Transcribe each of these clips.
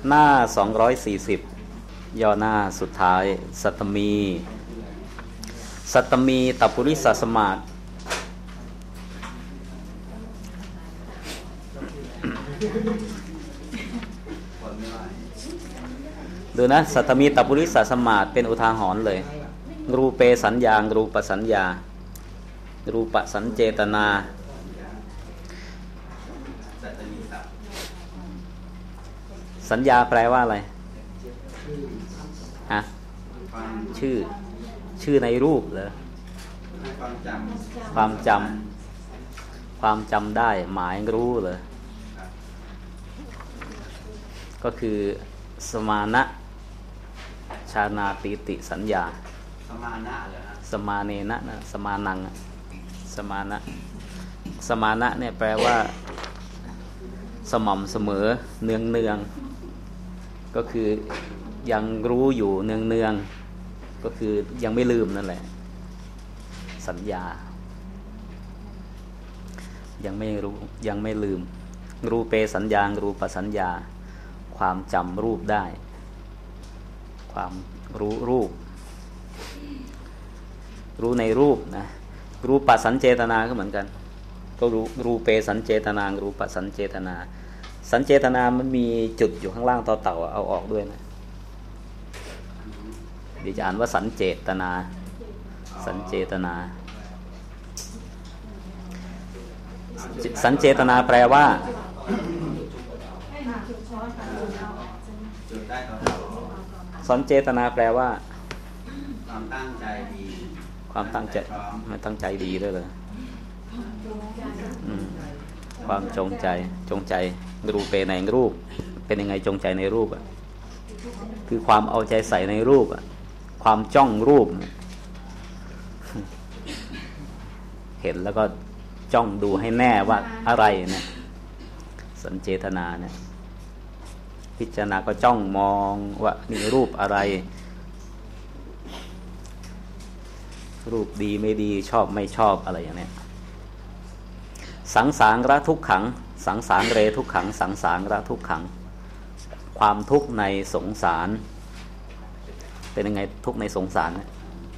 หน้า240ย่อหน้าสุดท้ายสัตตมีตัปปุริสสมาสดูนะสัตตมีตัปปุริสสมาสเป็นอุทาหรณ์เลยรูเปสัญญารูปสัญญารูปสัญเจตนาสัญญาแปลว่าอะไรฮะชื่อในรูปเหรอความจำได้หมายรู้เหรอก็คือสมานะชานาติติสัญญาสมานะเหรอสมาเนนะนะสมานังสมานะเนี่ยแปลว่าสม่ำเสมอเนืองก็คือยังรู้อยู่เนืองก็คือยังไม่ลืมนั่นแหละสัญญายังไม่รู้ยังไม่ลืมรูเปสัญญารูปสัญญาความจำรูปได้ความรู้รูปรู้ในรูปนะรูปสัญเจตนาก็เหมือนกันก็รูเปสัญเจตนารูปสัญเจตนาสัญเจตนามันมีจุดอยู่ข้างล่างต่อเต่าเอาออกด้วยนะเดี๋ยวจะอ่านว่าสัญเจตนาสัญเจตนาสัญเจตนาแปลว่าสัญเจตนาแปลว่าความตั้งใจดีความตั้งใจไม่ตั้งใจดีด้วยเลยความจงใจรูปในรูปเป็นยังไงจงใจในรูปอ่ะคือความเอาใจใส่ในรูปอ่ะความจ้องรูปเห็นแล้วก็จ้องดูให้แน่ว่าอะไรเนี่ยสัญเจตนาเนี่ยพิจารณาก็จ้องมองว่านี่รูปอะไรรูปดีไม่ดีชอบไม่ชอบอะไรอย่างนี้สังสารระทุกขังสังสารเรทุกขังสังสารระทุกขังความทุกข์ในสงสารเป็นยังไงทุกข์ในสงสารเนี่ย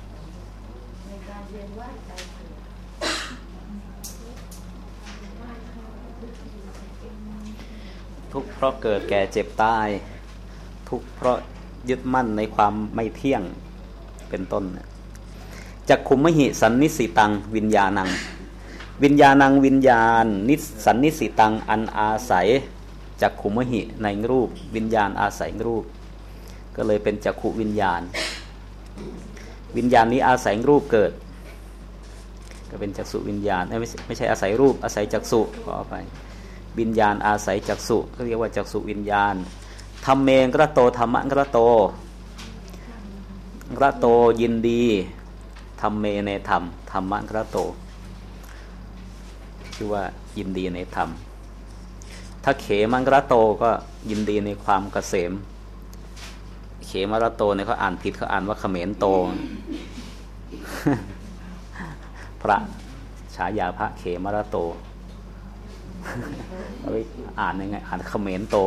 ทุกข์เพราะเกิดแก่เจ็บตายทุกข์เพราะยึดมั่นในความไม่เที่ยงเป็นต้นจักขุมมหิสันนิสิตังวิญญาณังวิญญาณังวิญญาณนิสันนิสิตังอันอาศัยจักขุมมหิในรูปวิญญาณอาศัยรูปก็เลยเป็นจักขุวิญญาณวิญญาณนี้อาศัยรูปเกิดก็เป็นจักษุวิญญาณไม่ใช่อาศัยรูปอาศัยจักษุขอไปวิญญาณอาศัยจักษุก็เรียกว่าจักษุวิญญาณธรรมเมงกระโตธรรมะกระโตกระโตยินดีธรรมเมในธรรมธรรมะกระโตชื่อว่ายินดีในธรรมถ้าเขมังกระโตก็ยินดีในความเกษมเขมระโตเนี่ยเขาอ่านผิดเขาอ่านว่าเขมรโต พระฉายาพระเขมระโตเอาไปอ่านยังไงอ่านเขมรโต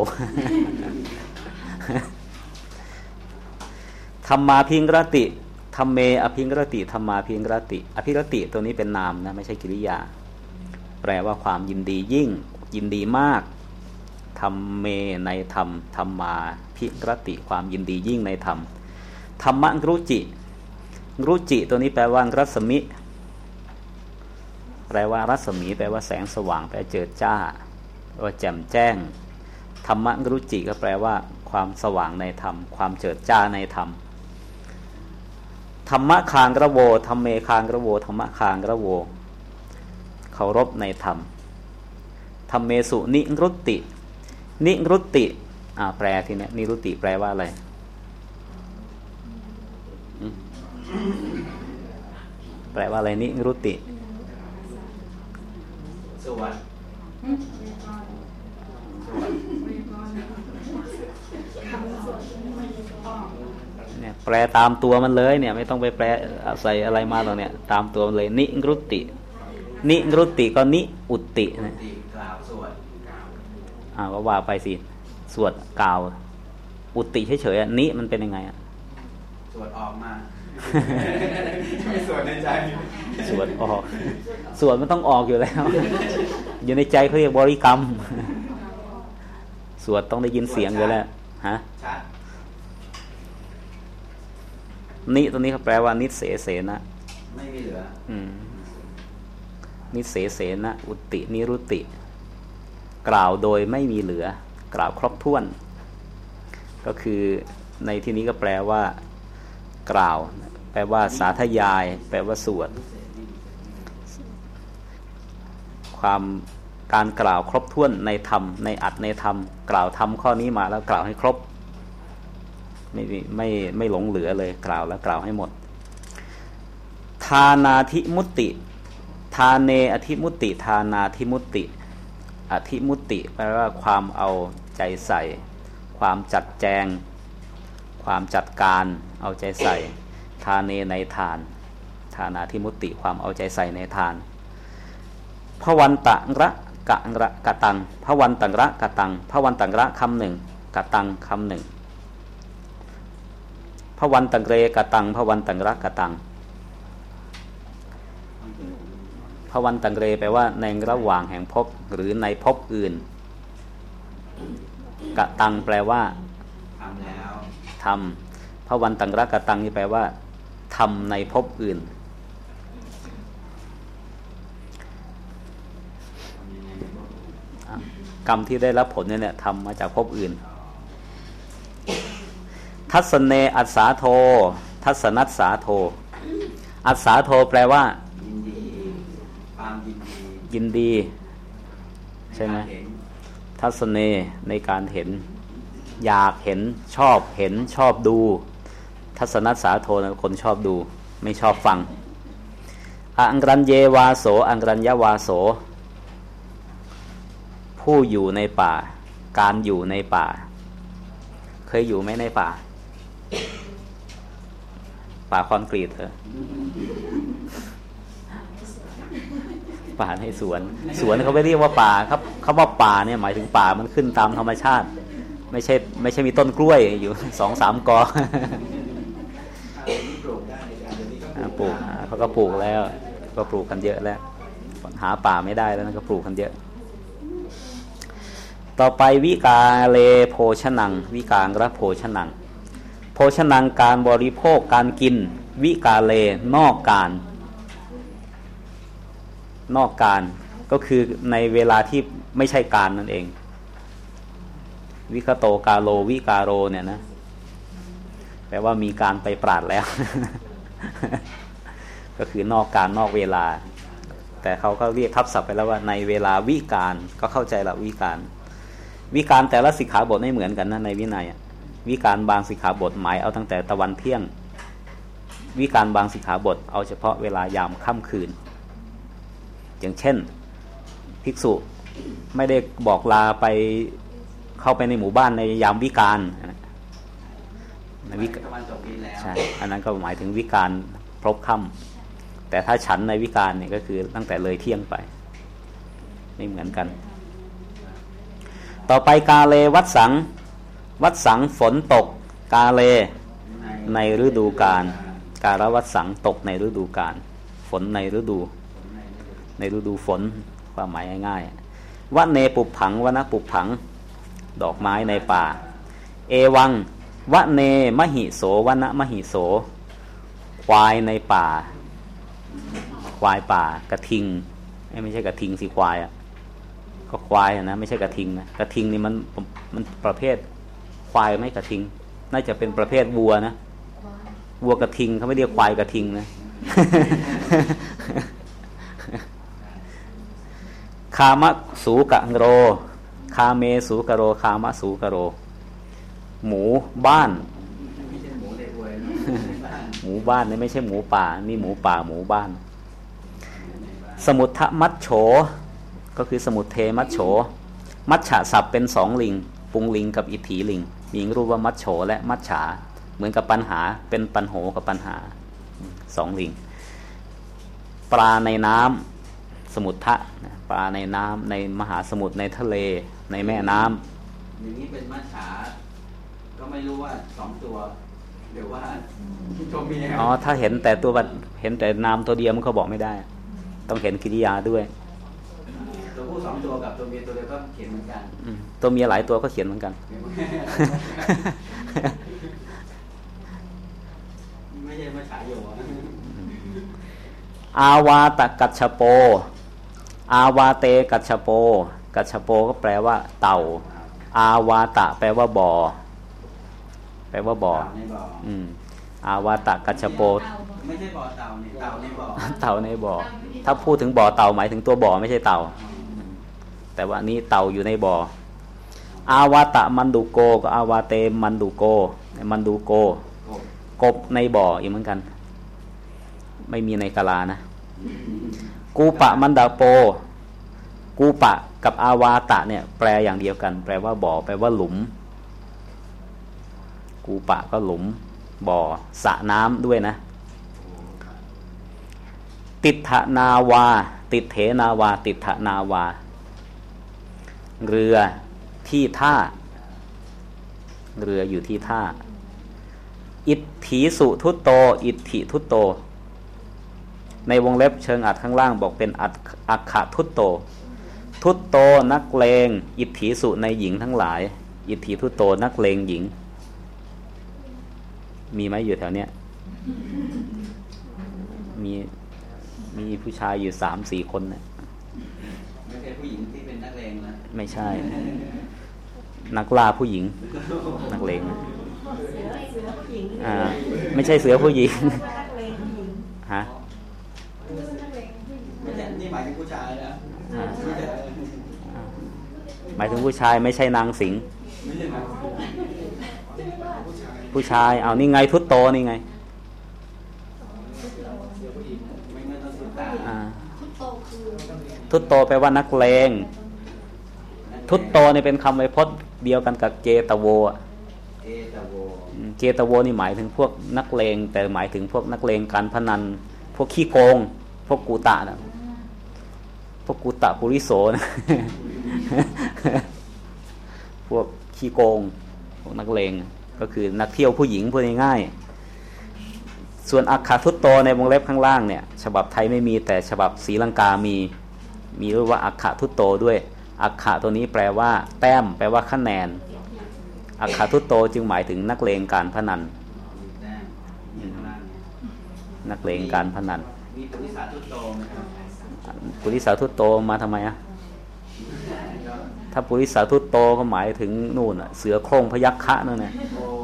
ธรรมาพิงรติธรรมเมอภิงรติธรรมาพิงรติอภิรติตัวนี้เป็นนามนะไม่ใช่กิริยาแปลว่าความยินดียิ่งยินดีมากธรรมเมในธรรมธรรมาพิรติความยินดียิ่งในธรรมธรรมะรุจิตัวนี้แปลว่ารัศมิแปลว่ารัศมีแปลว่าแสงสว่างแปลเจิดจ้าว่าแจ่มแจ้งธรรมะรุจิก็แปลว่าความสว่างในธรรมความเจิดจ้าในธรรมธรรมะคางกระโวธรรมเมคางกระโวธรรมะคางกระโวเคารพในธรรมธรรมเมสุนิรุตติแปลทีนี้นิรุตติแปลว่าอะไรแปลว่าอะไรนิรุตติสวัสดิ์เนี่ยแปลตามตัวมันเลยเนี่ยไม่ต้องไปแปลใส่อะไรมาหรอกเนี่ยตามตัวมันเลยนิรุตติก็นิอุตตินะก็ว่าไปสิสวดกล่าวอุติเฉยๆนิมันเป็นยังไงสวดออกมาไม่สวดในใจสวดออกสวดมันต้องออกอยู่แล้วอยู่ในใจเขาเรียกบริกรรมสวดต้องได้ยินเสียงอยู่แล้วฮะนิตัวนี้เขาแปลว่านิเสเสนะไม่มีเหลือนิเสเสนะอุตินิรุติกล่าวโดยไม่มีเหลือกล่าวครบถ้วนก็คือในที่นี้ก็แปลว่ากล่าวแปลว่าสาธยายแปลว่าสวดการกล่าวครบถ้วนในธรรมในอัตในธรรมกล่าวธรรมข้อนี้มาแล้วกล่าวให้ครบไม่หลงเหลือเลยกล่าวแล้วกล่าวให้หมดทานาธิมุตติทาเนอธิมุตติทานาธิมุตติอธิมุตติแปลว่าความเอาใจใส่ความจัดแจงความจัดการเอาใจใส่ทาเนในทานทานาธิมุตติความเอาใจใส่ในทานพวันตังระกะตังพวันตังระกะตังพวันตังระคำหนึ่งกะตังคำหนึ่งพวันตังเรกะตังพวันตังระกะตังพวันตังเรแปลว่าในระหว่างแห่งภพหรือในภพอื่นกะตังแปลว่าทำแล้วทำพวันตังระกะตังนี่แปลว่าทำในภพอื่นกรรมที่ได้รับผลเนี่ยทำมาจากภพอื่นทัศเนอัสสาโททัศนัสสาโทอัสสาโทแปลว่ายินดีความยินดีใช่ไหมทัศเนในการเห็นอยากเห็นชอบเห็นชอบดูทัศนัสสาโทนะคนชอบดูไม่ชอบฟังอังรัญเยวาโสอังรัญญวาโสผู้อยู่ในป่าการอยู่ในป่าเคยอยู่ไหมในป่าคอนกรีตเหรอป่าในสวนเขาไม่เรียกว่าป่าครับคำว่าป่าเนี่ยหมายถึงป่ามันขึ้นตามธรรมชาติไม่ใช่มีต้นกล้วยอยู่ 2-3 กอปลูกเขาก็ปลูกแล้วก็ปลูกกันเยอะแล้วหาป่าไม่ได้แล้วก็ปลูกกันเยอะต่อไปวิกาเลโภชนังวิกางระโภชนังโภชนังการบริโภคการกินวิกาเลนอกการก็คือในเวลาที่ไม่ใช่การนั่นเองวิคโตกาโลวิกาโรเนี่ยนะแปลว่ามีการไปปราดแล้ว ก็คือนอกการนอกเวลาแต่เขาก็เรียกทับศัพท์ไปแล้วว่าในเวลาวิการก็เข้าใจละวิการแต่ละสิกขาบทไม่เหมือนกันนะในวินัยวิการบางสิกขาบทหมายเอาตั้งแต่ตะวันเที่ยงวิการบางสิกขาบทเอาเฉพาะเวลายามค่ำคืนอย่างเช่นภิกษุไม่ได้บอกลาไปเข้าไปในหมู่บ้านในยามวิการในวิการใช่อันนั้นก็หมายถึงวิการพลบค่ำแต่ถ้าฉันในวิการเนี่ยก็คือตั้งแต่เลยเที่ยงไปไม่เหมือนกันต่อไปกาเลวัดสังฝนตกกาเลในฤดูกาลการวัดสังตกในฤดูกาลฝนในฤดูฝนความหมายง่ายๆวะเนปุผังวนะปุผังดอกไม้ในป่าเอวังวะเนมหิโสวนะมหิโสควายในป่าควายป่ากระทิงไม่ใช่กระทิงสิควายก็ควายนะไม่ใช่กระทิงนะกระทิงนี่มันประเภทควายไม่กระทิงน่าจะเป็นประเภทวัวนะวัวกระทิงเขาไม่เรียกควายกระทิงนะ คามะสูกะโรคาเมสูกะโรคามะสูกะโรหมูบ้านหมูบ้านนี่ไม่ใช่หมูป่านี่หมูป่าหมูบ้านสมุททมัชโฉก็คือสมุทเทมัชโฉมัชฉะศัพท์เป็น2ลิงปุงลิงกับอิทธิลิงมีรูปว่ามัชโฉและมัชฉาเหมือนกับปัญหาเป็นปัญโหกับปัญหา2ลิงปลาในน้ำสมุททะปลาในน้ำในมหาสมุทรในทะเลในแม่น้ำอย่างนี้เป็นมัชฉาก็ไม่รู้ว่า2ตัวหรือว่าตัวเมียอ๋อถ้าเห็นแต่ตัวเห็นแต่นามตัวเดียวมันก็บอกไม่ได้ต้องเห็นกิริยาด้วยตัวผู้2ตัวกับตัวเมียตัวเดียวก็เขียนเหมือนกันตัวเมียหลายตัวก็เขียนเหมือนกันไม่ใช่มาฉายอยู่อาวาตกัจฉโปอาวาเตกัจฉโปกัจฉโปก็แปลว่าเต่าอาวาตะแปลว่าบ่อแปลว่าบ่ออาวาตะกัจฉโปไม่ใช่บ่อเต่าเนี่ยเต่าในบ่อเต่าในบ่อถ้าพูดถึงบ่อเต่าหมายถึงตัวบ่อไม่ใช่เต่าแต่ว่านี้เต่าอยู่ในบ่ออาวาตะมันดุโกก็อาวาเตมันดุโกมันดุโกกบในบ่ออีกเหมือนกันไม่มีในกาลานะกูปะมันดาโปกูปะกับอาวาตะเนี่ยแปลอย่างเดียวกันแปลว่าบ่อแปลว่าหลุมกูปะก็หลุมบ่อสระน้ำด้วยนะติถนาวาติเถนาวาติถนาวาเรือที่ท่าเรืออยู่ที่ท่าอิทธิสุทุตโตอิทธิทุตโตในวงเล็บเชิงอัดข้างล่างบอกเป็นอักขะทุตโตทุตโตนักเลงอิทธิสุในหญิงทั้งหลายอิทธิทุตโตนักเลงหญิงมีไหมอยู่แถวเนี้ยมีผู้ชายอยู่ 3-4 คนนะไม่ใช่ผู้หญิงที่เป็นนักเลงนะไม่ใช่นักล่าผู้หญิงนักเลงไม่ใช่เสือผู้หญิงฮะนี่หมายถึงผู้ชายนะหมายถึงผู้ชายไม่ใช่นางสิงห์ผู้ชายเอานี่ไงทุตโตนี่ไงทุตโตแปลว่านักเลงทุตโตนี่เป็นคำไวยพจน์เดียวกันกับเจตโวเจตโวนี่หมายถึงพวกนักเลงแต่หมายถึงพวกนักเลงการพนันพวกขี้โกงพวกกูตะนะพวกกูตะปุริโสนะพวกขี้โกงพวกนักเลงก็คือนักเที่ยวผู้หญิงพูดง่ายๆส่วนอักขทุตโตในวงเล็บข้างล่างเนี่ยฉบับไทยไม่มีแต่ฉบับศรีลังกามีเรียกว่าอักขทุตโตด้วยอักขะตัวนี้แปลว่าแต้มแปลว่าคะแนนอักขทุตโตจึงหมายถึงนักเลงการพนันนักเลงการพนันมีปุริสาทุตโตปุริสาทุตโตมาทำไมถ้าปุริสาทุตโตก็หมายถึงนู่นเสือโคร่งพยัคฆะนั่นน่ะ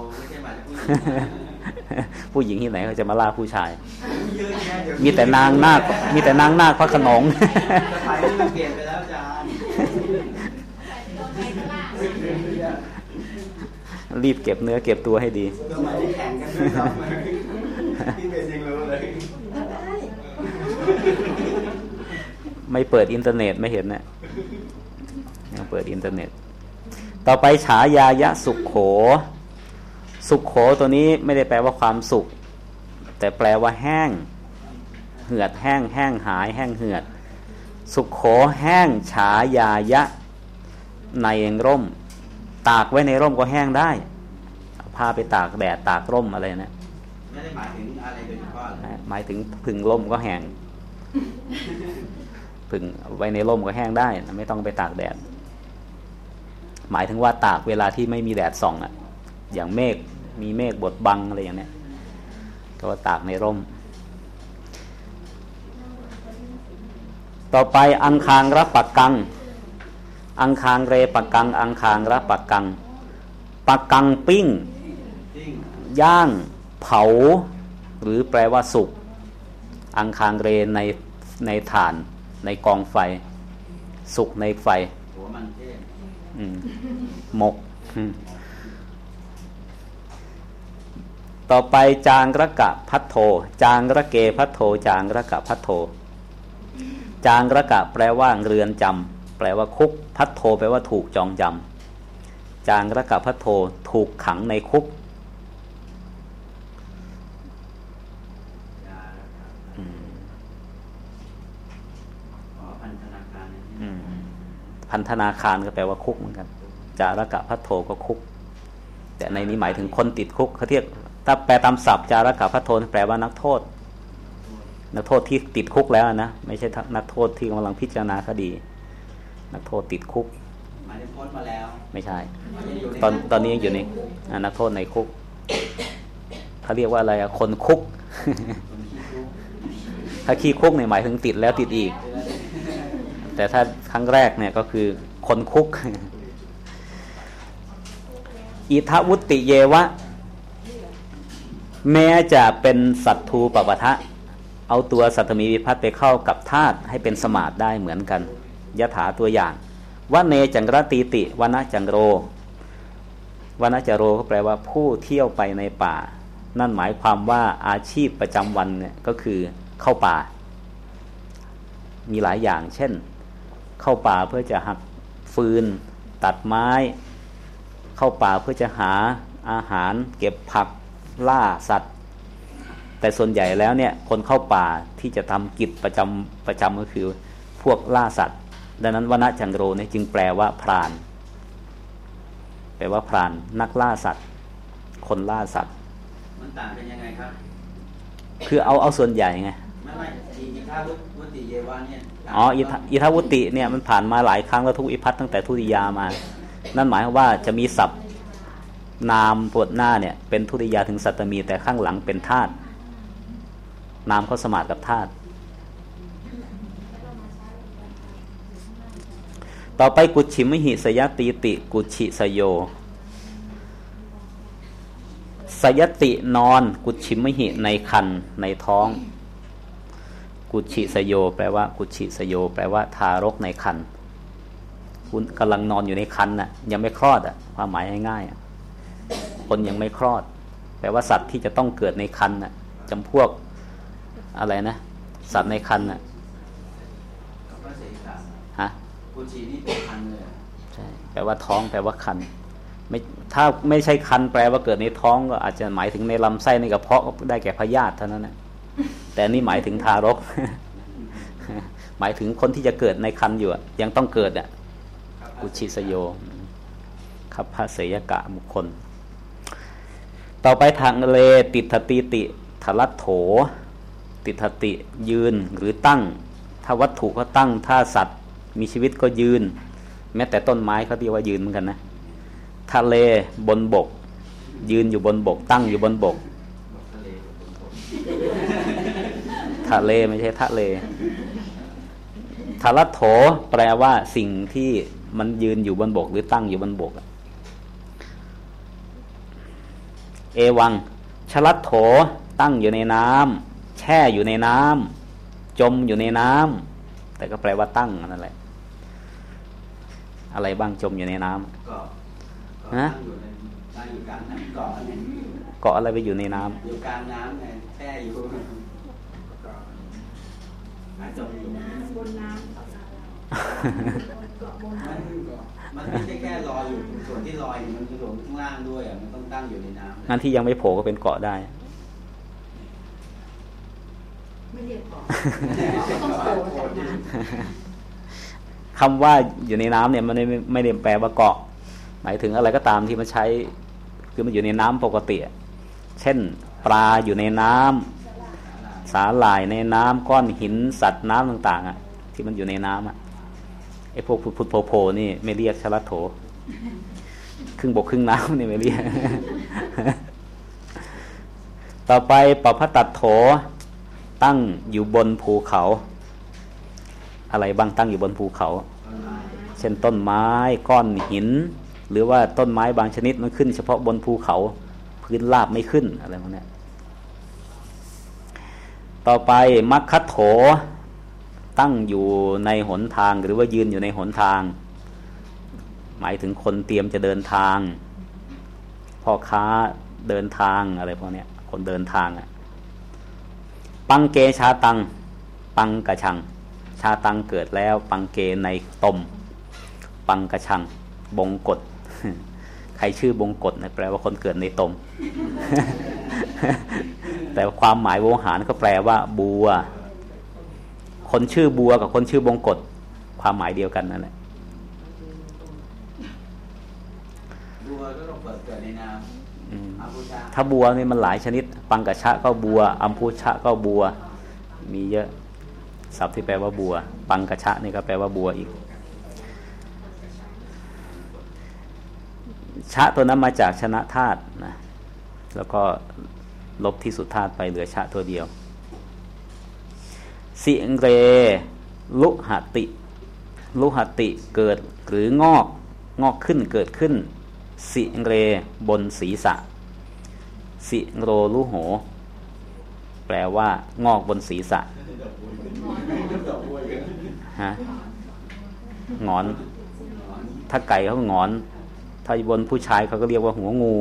ผู้หญิงที่ไหนเขาจะมาล่าผู้ชายมีแต่นางนาคพระโขนงสมัยนี้มันเปลี่ยนไปแล้วอาจารย์รีบเก็บเนื้อเก็บตัวให้ดีสมัยนี้แข่งกันด้วยครับพี่เป็นยังรู้เลยไม่เปิดอินเทอร์เน็ตไม่เห็นนะยังเปิดอินเทอร์เน็ตต่อไปฉายายะสุขโขสุขโขตัวนี้ไม่ได้แปลว่าความสุขแต่แปลว่าแห้งเหือดแห้งแห้งหายแห้งเหือดสุขโขแห้งฉายายะในร่มตากไว้ในร่มก็แห้งได้พาไปตากแดดตากร่มอะไรนะไม่ได้หมายถึงอะไรโดยเฉพาะหมายถึงผึ่งร่มก็แห้งผึ่งไว้ในร่มก็แห้งได้ไม่ต้องไปตากแดดหมายถึงว่าตากเวลาที่ไม่มีแดดส่องอ่ะอย่างเมฆมีเมฆบดบังอะไรอย่างนี้ก็ตากในร่มต่อไปอังคางระปักกังอังคางเรปักกังอังคางระปักกังปักกังปิ้งย่างเผาหรือแปลว่าสุกอังคางเรในถ่านในกองไฟสุกในไฟหัวมันเทศหมกต่อไปจางระกะพัทโทจางระเกพัทโทจางระกะพัทโทจางระกะแปลว่าเรือนจำแปลว่าคุกพัทโทแปลว่าถูกจองจำจางระกะพัทโทถูกขังในคุกพันธนาคารก็แปลว่าคุกเหมือนกันจาระกะพัทโทก็คุกแต่ในนี้หมายถึงคนติดคุกเขาเรียกถ้าแปลตามศัพท์จาระกะพะโทนแปลว่านักโทษที่ติดคุกแล้วนะไม่ใช่นักโทษที่กำลังพิจารณาคดีนักโทษติดคุกหมายถึงพ้นมาแล้วไม่ใช่ตอนนี้ยังอยู่ในนักโทษในคุกเขาเรียกว่าอะไรอะคนคุกถ้าขี้คุกเนี่ยหมายถึงติดแล้วติดอีกแต่ถ้าครั้งแรกเนี่ยก็คือคนคุกอิทวุติเยวะแม้จะเป็นสัตทูปปทะเอาตัวสัตตมีวิภัตไปเข้ากับธาตุให้เป็นสมาธิได้เหมือนกันยถาตัวอย่างวเนจังรตีติวนะจังโรวนะจโรก็แปลว่าผู้เที่ยวไปในป่านั่นหมายความว่าอาชีพประจำวันเนี่ยก็คือเข้าป่ามีหลายอย่างเช่นเข้าป่าเพื่อจะหักฟืนตัดไม้เข้าป่าเพื่อจะหาอาหารเก็บผักล่าสัตว์แต่ส่วนใหญ่แล้วเนี่ยคนเข้าป่าที่จะทำกิจประจำก็คือพวกล่าสัตว์ดังนั้นวนะจังโรเนี่ยจึงแปลว่าพรานแปลว่าพรานนักล่าสัตว์คนล่าสัตว์มันต่างกันยังไงครับคือเอาส่วนใหญ่ไงไม่อิทวุติเยวะเนี่ยอิทวุติเนี่ยมันผ่านมาหลายครั้งแล้วทุกอิพัฒตั้งแต่ทุติยามานั่นหมายความว่าจะมีศัพท์นามปวดหน้าเนี่ยเป็นทุติยาถึงสัตตมีแต่ข้างหลังเป็นธาตุนามเขาสมาทกับธาตุต่อไปกุชิมหิสยตีติกุชิสโยสยตินอนกุชิมหิในคันในท้องกุชิสโยแปลว่ากุชิสโยแปลว่าทารกในคันคุณกำลังนอนอยู่ในคันน่ะยังไม่คลอดอ่ะความหมายง่ายๆคนยังไม่คลอดแปลว่าสัตว์ที่จะต้องเกิดในคันน่ะจำพวกอะไรนะสัตว์ในคันน่ะฮะกุชินี่เป็นคันเลยใช่แปลว่าท้องแปลว่าคันไม่ถ้าไม่ใช่คันแปลว่าเกิดในท้องก็อาจจะหมายถึงในลำไส้ในกระเพาะก็ได้แก่พยาธิเท่านั้นนะแต่นี่หมายถึงทารก หมายถึงคนที่จะเกิดในคันอยู่ยังต้องเกิดอ่ะกุชิสโยคัพพะเสยกะบุคคลต่อไปทางเลติทติติทลัตโถติทติยืนหรือตั้งถ้าวัตถุก็ตั้งถ้าสัตว์มีชีวิตก็ยืนแม้แต่ต้นไม้เขาเรียกว่ายืนเหมือนกันนะทะเลบนบกยืนอยู่บนบกตั้งอยู่บนบกทะเลไม่ใช่ทะเลทลัตโถแปลว่าสิ่งที่มันยืนอยู่บนบกหรือตั้งอยู่บนบกเอวังชลัตโถตั้งอยู่ในน้ำแช่อยู่ในน้ำจมอยู่ในน้ำแต่ก็แปลว่าตั้งนั่นแหละอะไรบ้างจมอยู่ในน้ำนะอยู่กลางน้ำเกาะอะไรไปอยู่ในน้ำอยู่กลางน้ำไงแช่อยู่จมอยู่บนน้ำมันไม่ใช่แค่ลอยอยู่ส่วนที่ลอยมันคือส่วนข้างล่างด้วยมันต้องตั้งอยู่ในน้ำงั้นที่ยังไม่โผล่ก็เป็นเกาะได้ไม่เรียกเกาะต้องโผล่จากน้ำคำว่าอยู่ในน้ำเนี่ยมันไม่ได้แปลว่าเกาะหมายถึงอะไรก็ตามที่มันใช้คือมันอยู่ในน้ำปกติเช่นปลาอยู่ในน้ำสาหร่ายในน้ำก้อนหินสัตว์น้ำต่างๆที่มันอยู่ในน้ำไอ้พวกพุทโผนี่ไม่เรียกชลัตโถครึ่งบกครึ่งน้ำนี่ไม่เรียก ต่อไปปปตัดโถตั้งอยู่บนภูเขาอะไรบ้างตั้งอยู่บนภูเขาเช่นต้นไม้ก้อนหินหรือว่าต้นไม้บางชนิดมันขึ้นเฉพาะบนภูเขาพื้นราบไม่ขึ้นอะไรพวกนี้ต่อไปมัคคัตโถตั้งอยู่ในหนทางหรือว่ายืนอยู่ในหนทางหมายถึงคนเตรียมจะเดินทางพ่อค้าเดินทางอะไรพวกนี้คนเดินทางปังเกชาตังปังกระชังชาตังเกิดแล้วปังเกในตมปังกระชังบงกฎใครชื่อบงกฎแปลว่าคนเกิดในตม แต่ความหมายโวหารก็แปลว่าบัวคนชื่อบัวกับคนชื่อบงกฎความหมายเดียวกันนั่นแหละบัววก็ต้องเปิดเกิดในนามอัมพุชะถ้าบัวนี่มันหลายชนิดปังกชะก็บัวอัมพุชะก็บัวมีเยอะศัพท์ที่แปลว่าบัวปังกชะนี่ก็แปลว่าบัวอีกชะตัวนั้นมาจากชนะธาตุนะแล้วก็ลบที่สุดธาตุไปเหลือชะตัวเดียวสิเรลุหติลุหติเกิดหรืองอกขึ้นเกิดขึ้นสิเรบนศีรษะสิโรลุโหแปลว่างอกบนศีรษะฮะงอนถ้าไก่เขางอนถ้าบนผู้ชายเขาก็เรียกว่าหัวงู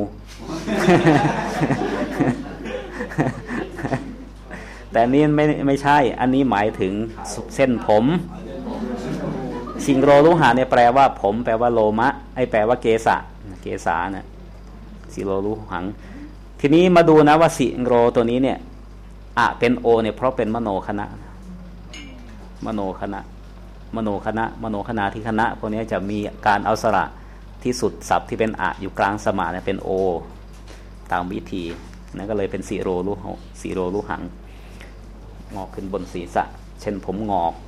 แต่นี่ไม่ใช่อันนี้หมายถึงเส้นผมสิงโรลุหะเนี่ยแปลว่าผมแปลว่าโลมะแปลว่าเกษาเนี่ยสิโรลุหังทีนี้มาดูนะว่าสิงโรตัวนี้เนี่ยเป็นโอเนี่ยเพราะเป็นมโนคณะมโนคณะที่คณะพวกนี้จะมีการเอาสระที่สุดศัพท์ที่เป็นอยู่กลางสมาเนี่ยเป็นโอตามวิธีนั่นก็เลยเป็นสิโรลุหังงอกขึ้นบนศีรษะเช่นผมงอก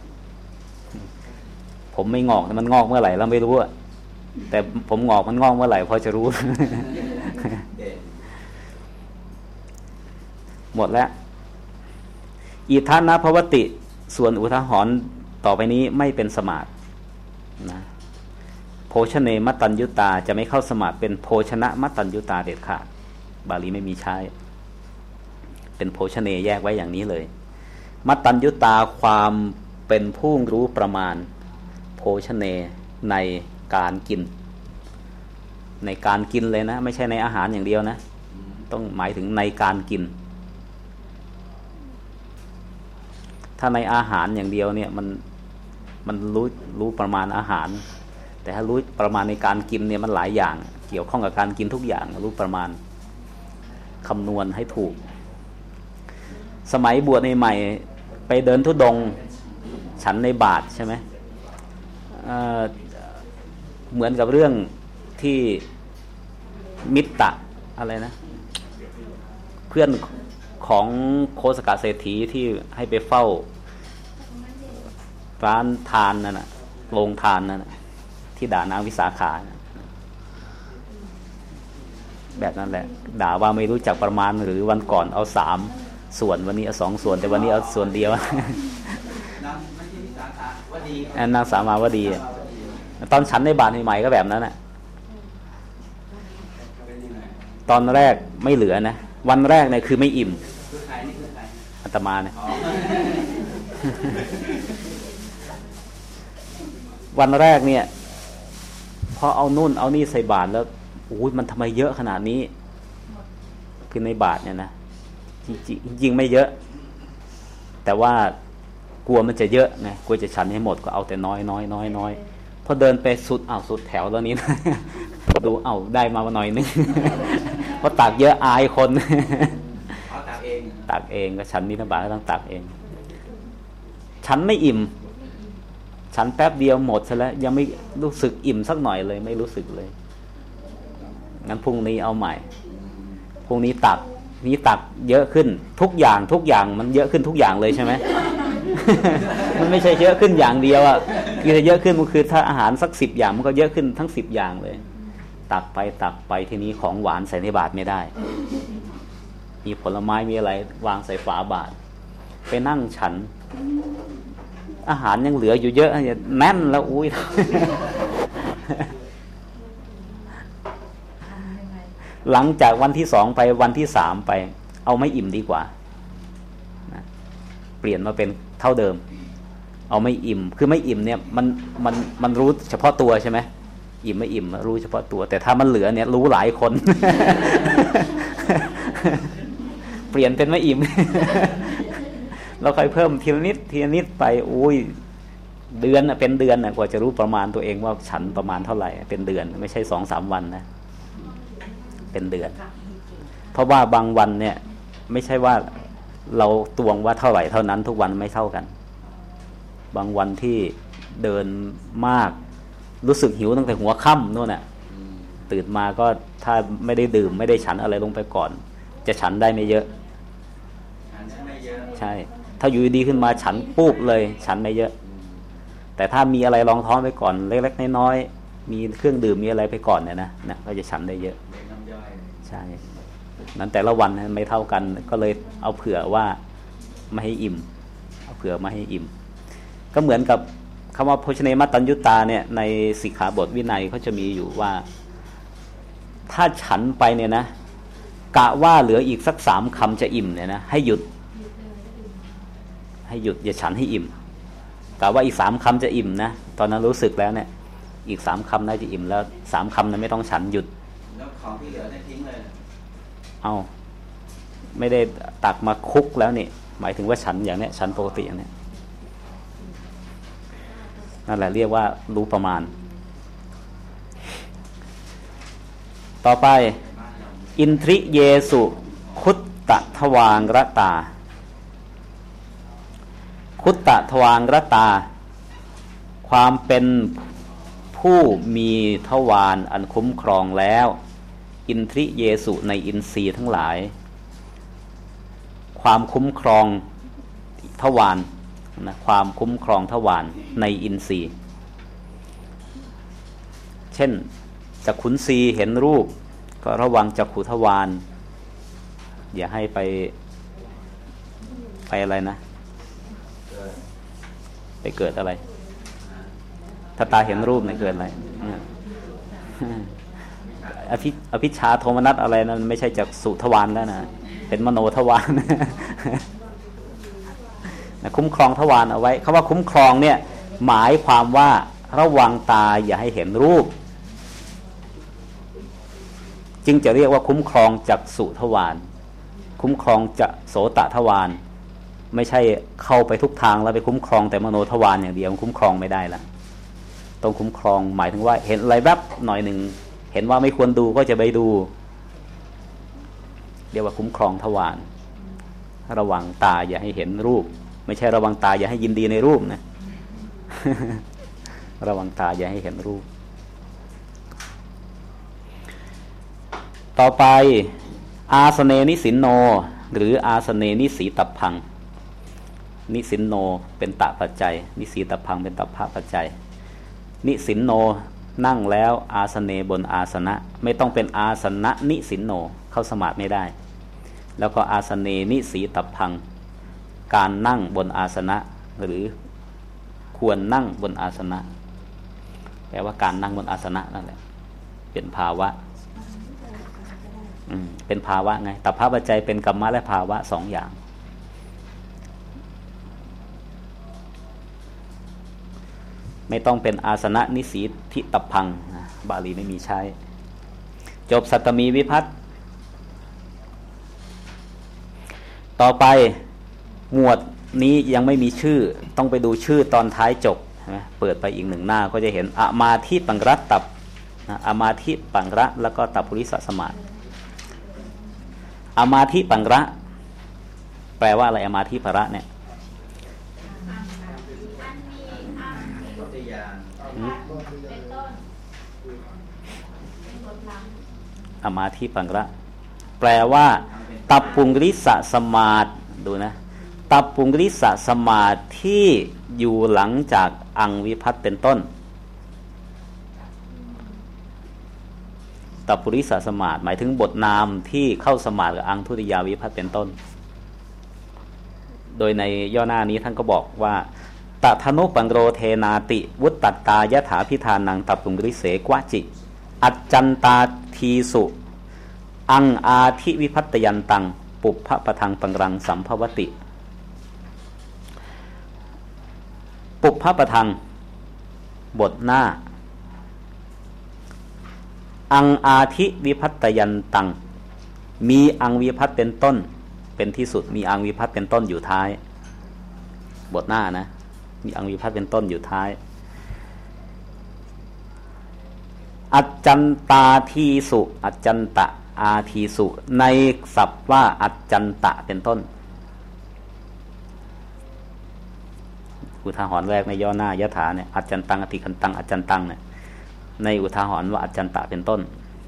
ผมไม่งอกมันงอกเมื่อไหร่เราไม่รู้แต่ผมงอกมันงอกเมื่อไหร่พอจะรู้ หมดแล้วอิทานะภวติส่วนอุทาหรณ์ต่อไปนี้ไม่เป็นสมาธินะโภชเนมัตตัญญุตาจะไม่เข้าสมาธิเป็นโภชนะมัตตัญญุตาเด็ดขาดบาลีไม่มีใช้เป็นโภชเนแยกไว้อย่างนี้เลยมัตตัญญุตาความเป็นผู้รู้ประมาณโภชเนในการกินเลยนะไม่ใช่ในอาหารอย่างเดียวนะต้องหมายถึงในการกินถ้าในอาหารอย่างเดียวเนี่ยมันรู้ประมาณอาหารแต่ถ้ารู้ประมาณในการกินเนี่ยมันหลายอย่างเกี่ยวข้องกับการกินทุกอย่างรู้ประมาณคำนวณให้ถูกสมัยบวชในใหม่ไปเดินธุดงค์ฉันในบาตรใช่ไหมเหมือนกับเรื่องที่มิตตะอะไรนะเพื่อนของโคสกะเศรษฐีที่ให้ไปเฝ้าร้านทานนั่นน่ะโรงทานนั่นน่ะที่ด่านางวิสาขาแบบนั้นแหละด่าว่าไม่รู้จักประมาณหรือวันก่อนเอา3ส่วนวันนี้เอา2ส่วนแต่วันนี้เอาส่วนเดียวนางสามาวดีตอนฉันในบาตรใหม่ๆก็แบบนั้นน่ะตอนแรกไม่เหลือนะวันแรกเนี่ยคือไม่อิ่มอาตมาเนี่ยวันแรกเนี่ยพอเอานู่นเอานี่ใส่บาตรแล้วโอ้ยมันทำไมเยอะขนาดนี้คือในบาตรเนี่ยนะจริงไม่เยอะแต่ว่ากลัวมันจะเยอะไงกลัวจะฉันให้หมดก็เอาแต่น้อยพอเดินไปสุดแถวแล้วนี้นะดูได้มาหน่อยนึงเพราะตักเยอะอายคนตักเองก็ฉันนิทบาทก็ต้องตักเองฉันไม่อิ่มฉันแป๊บเดียวหมดซะแล้วยังไม่รู้สึกอิ่มสักหน่อยเลยไม่รู้สึกเลยงั้นพรุ่งนี้เอาใหม่พรุ่งนี้ตักเยอะขึ้นทุกอย่างมันเยอะขึ้นทุกอย่างเลยใช่ไหม มันไม่ใช่เยอะขึ้นอย่างเดียวอ่ะคือเยอะขึ้นมันคือถ้าอาหารสัก10อย่างมันก็เยอะขึ้นทั้ง10อย่างเลยตักไปทีนี้ของหวานใส่ในบาตรไม่ได้มีผลไม้มีอะไรวางใส่ฝาบาตรไปนั่งฉันอาหารยังเหลืออยู่เยอะแน่นแล้วอุ้ย หลังจากวันที่2ไปวันที่3ไปเอาไม่อิ่มดีกว่านะเปลี่ยนมาเป็นเท่าเดิมเอาไม่อิ่มคือไม่อิ่มเนี่ยมันรู้เฉพาะตัวใช่ไหมอิ่มไม่อิ่มรู้เฉพาะตัวแต่ถ้ามันเหลือเนี่ยรู้หลายคน เปลี่ยนเป็นไม่อิ่ม เราค่อยเพิ่มทีละนิดไปอุ้ยเดือนเป็นเดือนกว่าจะรู้ประมาณตัวเองว่าฉันประมาณเท่าไหร่เป็นเดือนไม่ใช่ 2-3 วันนะเป็นเดือนเพราะว่าบางวันเนี่ยไม่ใช่ว่าเราตวงว่าเท่าไหร่เท่านั้นทุกวันไม่เท่ากันบางวันที่เดินมากรู้สึกหิวตั้งแต่หัวค่ำนู่นน่ะตื่นมาก็ถ้าไม่ได้ดื่มไม่ได้ฉันอะไรลงไปก่อน จะฉันได้ไม่เยอะฉันไม่เยอะใช่ถ้าอยู่ดีขึ้นมาฉันปุ๊บเลยฉันไม่เยอะแต่ถ้ามีอะไรรองท้องไปก่อนเล็กๆน้อยๆมีเครื่องดื่มมีอะไรไปก่อนเนี่ยนะก็จะฉันได้เยอะใช่นั้นแต่ละวันไม่เท่ากันก็เลยเอาเผื่อว่าไม่ให้อิ่มเอาเผื่อไม่ให้อิ่มก็เหมือนกับคำว่าโภชเนมัตตัญญุตาเนี่ยในสิกขาบทวินัยเขาจะมีอยู่ว่าถ้าฉันไปเนี่ยนะกะว่าเหลืออีกสัก3 คำจะอิ่มเนี่ยนะให้หยุดอย่าฉันให้อิ่มกะว่าอีก3 คำจะอิ่มนะตอนนั้นรู้สึกแล้วเนี่ยอีก3 คำน่าจะอิ่มแล้ว3 คำนั้นไม่ต้องฉันหยุดแล้วของที่เหลือได้ทิ้งเลยเอาไม่ได้ตักมาคุกแล้วนี่หมายถึงว่าฉันอย่างเนี้ยฉันปกติอย่างเนี้ยนั่นแหละเรียกว่ารู้ประมาณต่อไปอินทริเยสุคุตตะทวางรตาคุตตะทวางรตาความเป็นผู้มีทวารอันคุ้มครองแล้วอินทริเยสุในอินทรีย์ทั้งหลายความคุ้มครองทวารนะความคุ้มครองทวารในอินทรีย์เช่นจักขุนสีเห็นรูปก็ระวังจักขุทวารอย่าให้ไปอะไรนะไปเกิดอะไรถ้าตาเห็นรูปเนี่ยเกิดอะไรอภิชฌาโทมนัสอะไรนั้นไม่ใช่จักสุทวารแล้วนะเป็นมโนทวารคุ้มครองทวารเอาไว้คำว่าคุ้มครองเนี่ยหมายความว่าระวังตาอย่าให้เห็นรูปจึงจะเรียกว่าคุ้มครองจักสุทวารคุ้มครองจะโสตทวารไม่ใช่เข้าไปทุกทางแล้วไปคุ้มครองแต่มโนทวารอย่างเดียวคุ้มครองไม่ได้ละต้องคุ้มครองหมายถึงว่าเห็นอะไรแวบหน่อยหนึ่งเห็นว่าไม่ควรดูก็จะไปดูเรียกว่าคุ้มครองทวารระวังตาอย่าให้เห็นรูปไม่ใช่ระวังตาอย่าให้ยินดีในรูปนะ ระวังตาอย่าให้เห็นรูปต่อไปอาสเนนิสินโนหรืออาสเนนิสีตัพพังนิสินโนเป็นตะปัจจัยนิสีตัพพังเป็นตัพพะปัจจัยนิสินโนนั่งแล้วอาสเนบนอาสนะไม่ต้องเป็นอาสนะนิสินโนเข้าสมาธิไม่ได้แล้วก็อาสเนนิสีตัพพังการนั่งบนอาสนะหรือควรนั่งบนอาสนะแปลว่าการนั่งบนอาสนะนั่นแหละเป็นภาวะเป็นภาวะไงตัพพะปัจจัยเป็นกรรมะและภาวะ2 อย่างไม่ต้องเป็นอาสนะนิสีทิตัพพังบาลีไม่มีใช้จบสัตตมีวิภัตติต่อไปหมวดนี้ยังไม่มีชื่อต้องไปดูชื่อตอนท้ายจบเปิดไปอีก1 หน้าก็จะเห็นอมาธิปังรัตตับอมาธิปังระแล้วก็ตัปปุริสสมาธิอมาธิปังระแปลว่าอะไรอมาธิภระเนี่ยอมาธิปังระแปลว่าตัปปุงริสสมาธิดูนะตัปปุงริสสมาธิที่อยู่หลังจากอังวิภัตติเป็นต้นตัปปุริสสมาธิหมายถึงบทนามที่เข้าสมาธิกับอังทุติยาวิภัตติเป็นต้นโดยในย่อหน้านี้ท่านก็บอกว่าตถานุปังโรเทนาติวุตตัตตายถาพิธานังตัปปุงริเสกวจิอัจจันตาทีสุอังอาทิวิภัตตยันตังปุพพะปะทังปังรังสัมภวติปุพพะปะทังบทหน้าอังอาทิวิภัตตยันตังมีอังวิภัตเป็นต้นเป็นที่สุดมีอังวิภัตเป็นต้นอยู่ท้ายบทหน้านะมีอังวิภัตเป็นต้นอยู่ท้ายอัจจันตาทีสุอัจจันตะอาทีสุในศัพท์ว่าอัจจันตะเป็นต้นอุทาหรณ์แรกในย่อหน้ายถาเนี่ยอัจจันตังอธิคันตังอัจจันตังเนี่ยในอุทาหรณ์ว่าอัจจันตะเป็นต้น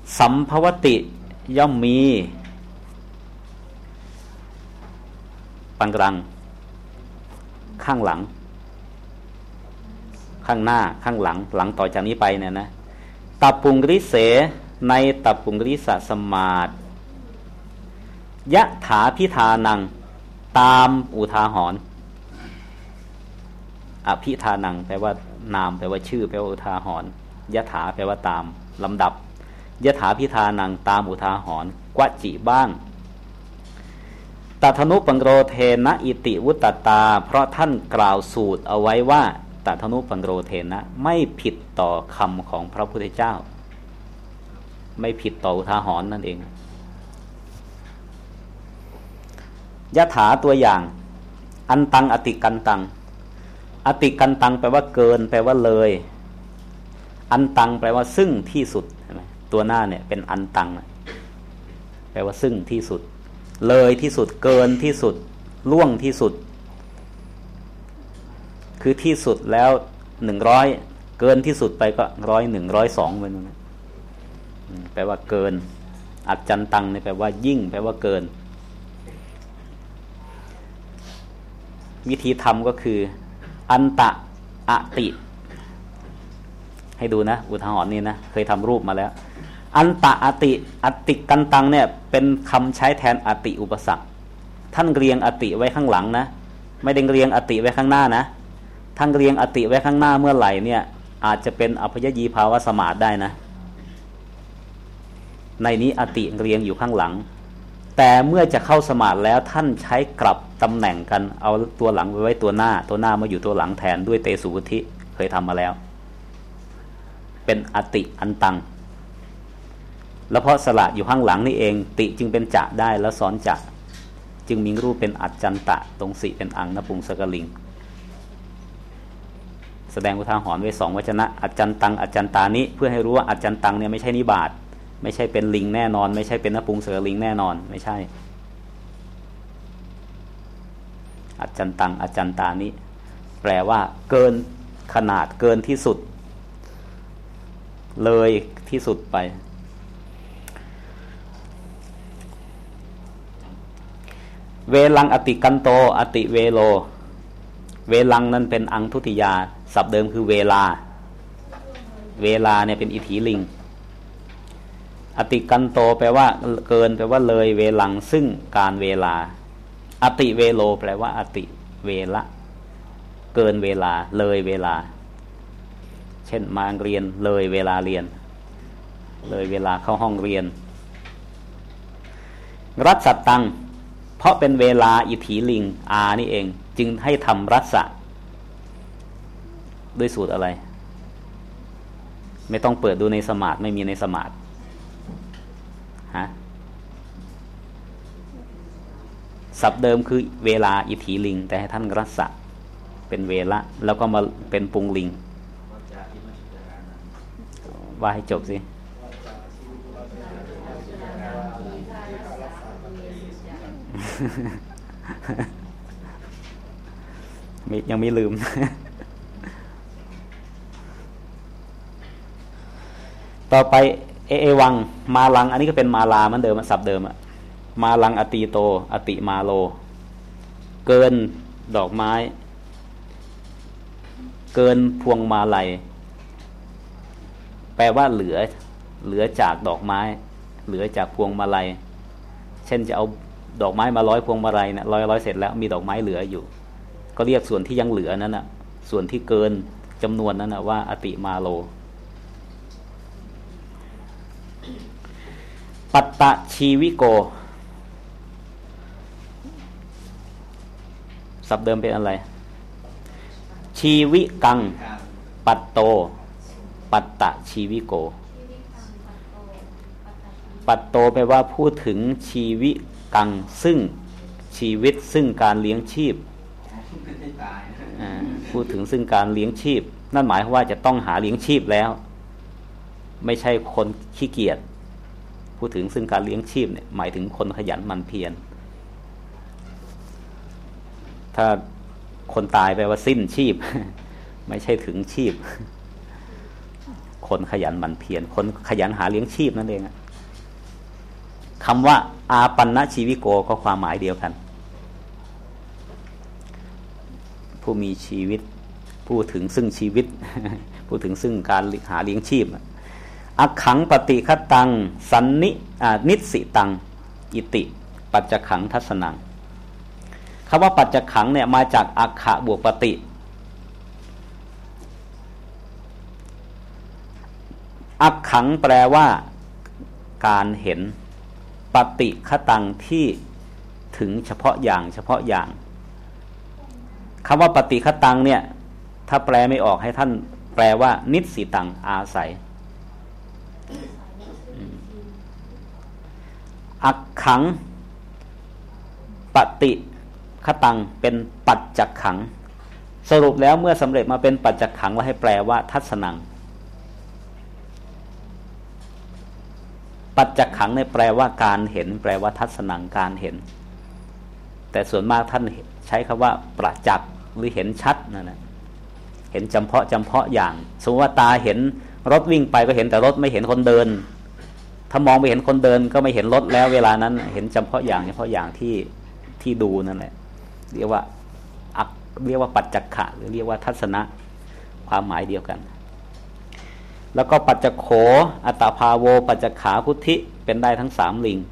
สัมภวติย่อมมีปังกรังข้างหลังข้างหน้าข้างหลังหลังต่อจากนี้ไปเนี่ยนะตับปุงริเสในตับปุงริสสมาทยะถาพิธานังตามอุทาหรณ์อภิธานังแปลว่านามแปลว่าชื่อแปลว่าอุทาหรณ์ยะถาแปลว่าตามลำดับยะถาพิธานังตามอุทาหรณ์กวจิบ้างตัทนุปังโรเทนะอิติวุตตตาเพราะท่านกล่าวสูตรเอาไว้ว่าตัทนุปังโรเทนะไม่ผิดต่อคำของพระพุทธเจ้าไม่ผิดต่ออุทาหรณ์นั่นเองยะถาตัวอย่างอันตังอติกันตังอติกันตังแปลว่าเกินแปลว่าเลยอันตังแปลว่าซึ่งที่สุดใช่ไหมตัวหน้าเนี่ยเป็นอันตังแปลว่าซึ่งที่สุดเลยที่สุดเกินที่สุดล่วงที่สุดคือที่สุดแล้ว100เกินที่สุดไปก็101 102เป็นนั้นแปลว่าเกินอัจจันตังเนี่ยแปลว่ายิ่งแปลว่าเกินวิธีทำก็คืออันตะอติให้ดูนะอุทาหรณ์นี่นะเคยทำรูปมาแล้วอันตะอติอติกันตังเนี่ยเป็นคำใช้แทนอติอุปสรรคท่านเรียงอติไว้ข้างหลังนะไม่ได้เรียงอติไว้ข้างหน้านะท่านเรียงอติไว้ข้างหน้าเมื่อไหร่เนี่ยอาจจะเป็นอัพยยีภาวะสมาสได้นะในนี้อติเรียงอยู่ข้างหลังแต่เมื่อจะเข้าสมาธิแล้วท่านใช้กลับตำแหน่งกันเอาตัวหลังไว้ตัวหน้ามาอยู่ตัวหลังแทนด้วยเตสุวุธิเคยทำมาแล้วเป็นอติอันตังแล้วเพราะสระอยู่ข้างหลังนี่เองติจึงเป็นจะได้แล้วซ้อนจะจึงมีรูปเป็นอัจจันตะตรงสิเป็นอังนปุงสกลิงแสดงอุทาหรณ์ไว้2วจนะอัจจันตังอัจจันตานิเพื่อให้รู้ว่าอัจจันตังเนี่ยไม่ใช่นิบาตไม่ใช่เป็นลิงแน่นอนไม่ใช่เป็นนปุงสกลิงแน่นอนไม่ใช่อัจจันตังอัจจันตานิแปลว่าเกินขนาดเกินที่สุดเลยที่สุดไปเวลังอติกันโตอติเวโลเวลังนั้นเป็นอังทุติยาศัพท์เดิมคือเวลาเวลาเนี่ยเป็นอิทธิลิงอติกันโตแปลว่าเกินแปลว่าเลยเวลังซึ่งการเวลาอติเวโลแปลว่าอติเวละเกินเวลาเลยเวลาเช่นมาเรียนเลยเวลาเรียนเลยเวลาเข้าห้องเรียนรัสสตังเพราะเป็นเวลาอิทธิลิงนี่เองจึงให้ทำรัสสะด้วยสูตรอะไรไม่ต้องเปิดดูในสมาธิไม่มีในสมาธิศัพท์เดิมคือเวลาอิทธิลิงแต่ให้ท่านรัสสะเป็นเวละแล้วก็มาเป็นปุงลิงว่าให้จบสิยังไม่ลืมต่อไปเอวังมาลังอันนี้ก็เป็นมาลาเหมือนเดิมศัพท์เดิมอะมาลังอติโตอติมาโลเกินดอกไม้เกินพวงมาลัยแปลว่าเหลือจากดอกไม้เหลือจากพวงมาลัยเช่นจะเอาดอกไม้มา100พวงมาลัยเนี่ยร้อยเสร็จแล้วมีดอกไม้เหลืออยู่ก็เรียกส่วนที่ยังเหลือนั้นน่ะส่วนที่เกินจำนวนนั้นน่ะว่าอติมาโลปัตตะชีวิโกศัพท์เดิมเป็นอะไรชีวิกังปัตโตปัตตะชีวิโกปัตโตแปลว่าพูดถึงชีวิกังซึ่งชีวิตซึ่งการเลี้ยงชีพพูดถึงซึ่งการเลี้ยงชีพนั่นหมายว่าจะต้องหาเลี้ยงชีพแล้วไม่ใช่คนขี้เกียจพูดถึงซึ่งการเลี้ยงชีพเนี่ยหมายถึงคนขยันหมั่นเพียรถ้าคนตายแปลว่าสิ้นชีพไม่ใช่ถึงชีพคนขยันหมั่นเพียรคนขยันหาเลี้ยงชีพนั่นเองคำว่าอาปันนชีวิโกก็ความหมายเดียวกันผู้มีชีวิตผู้ถึงซึ่งชีวิต ผู้ถึงซึ่งการหาเลี้ยงชีพอักขังปฏิคตังสันนิสิตังอิติปัจจขังทัศนังคำว่าปัจจขังเนี่ยมาจากอักขะบวกปฏิอักขังแปลว่าการเห็นปฏิคตังที่ถึงเฉพาะอย่างเฉพาะอย่างคำว่าปฏิคตังเนี่ยถ้าแปลไม่ออกให้ท่านแปลว่านิสิตังอาศัยอักขังปฏิคตังเป็นปัจจขังสรุปแล้วเมื่อสำเร็จมาเป็นปัจจขังแล้วให้แปลว่าทัศนังปัจจขังเนี่ยแปลว่าการเห็นแปลว่าทัศนังการเห็นแต่ส่วนมากท่านใช้คำว่าประจักษ์หรือเห็นชัดนั่นแหละเห็นจำเพาะอย่างสมมติว่าตาเห็นรถวิ่งไปก็เห็นแต่รถไม่เห็นคนเดินถ้ามองไปเห็นคนเดินก็ไม่เห็นรถแล้วเวลานั้นเห็นจำเพาะอย่างที่ดูนั่นแหละเรียกว่าปัจจักขะหรือเรียกว่าทัศนะความหมายเดียวกันแล้วก็ปัจจโขอัตตภาโวปัจจขาพุทธิเป็นได้ทั้ง3ลิง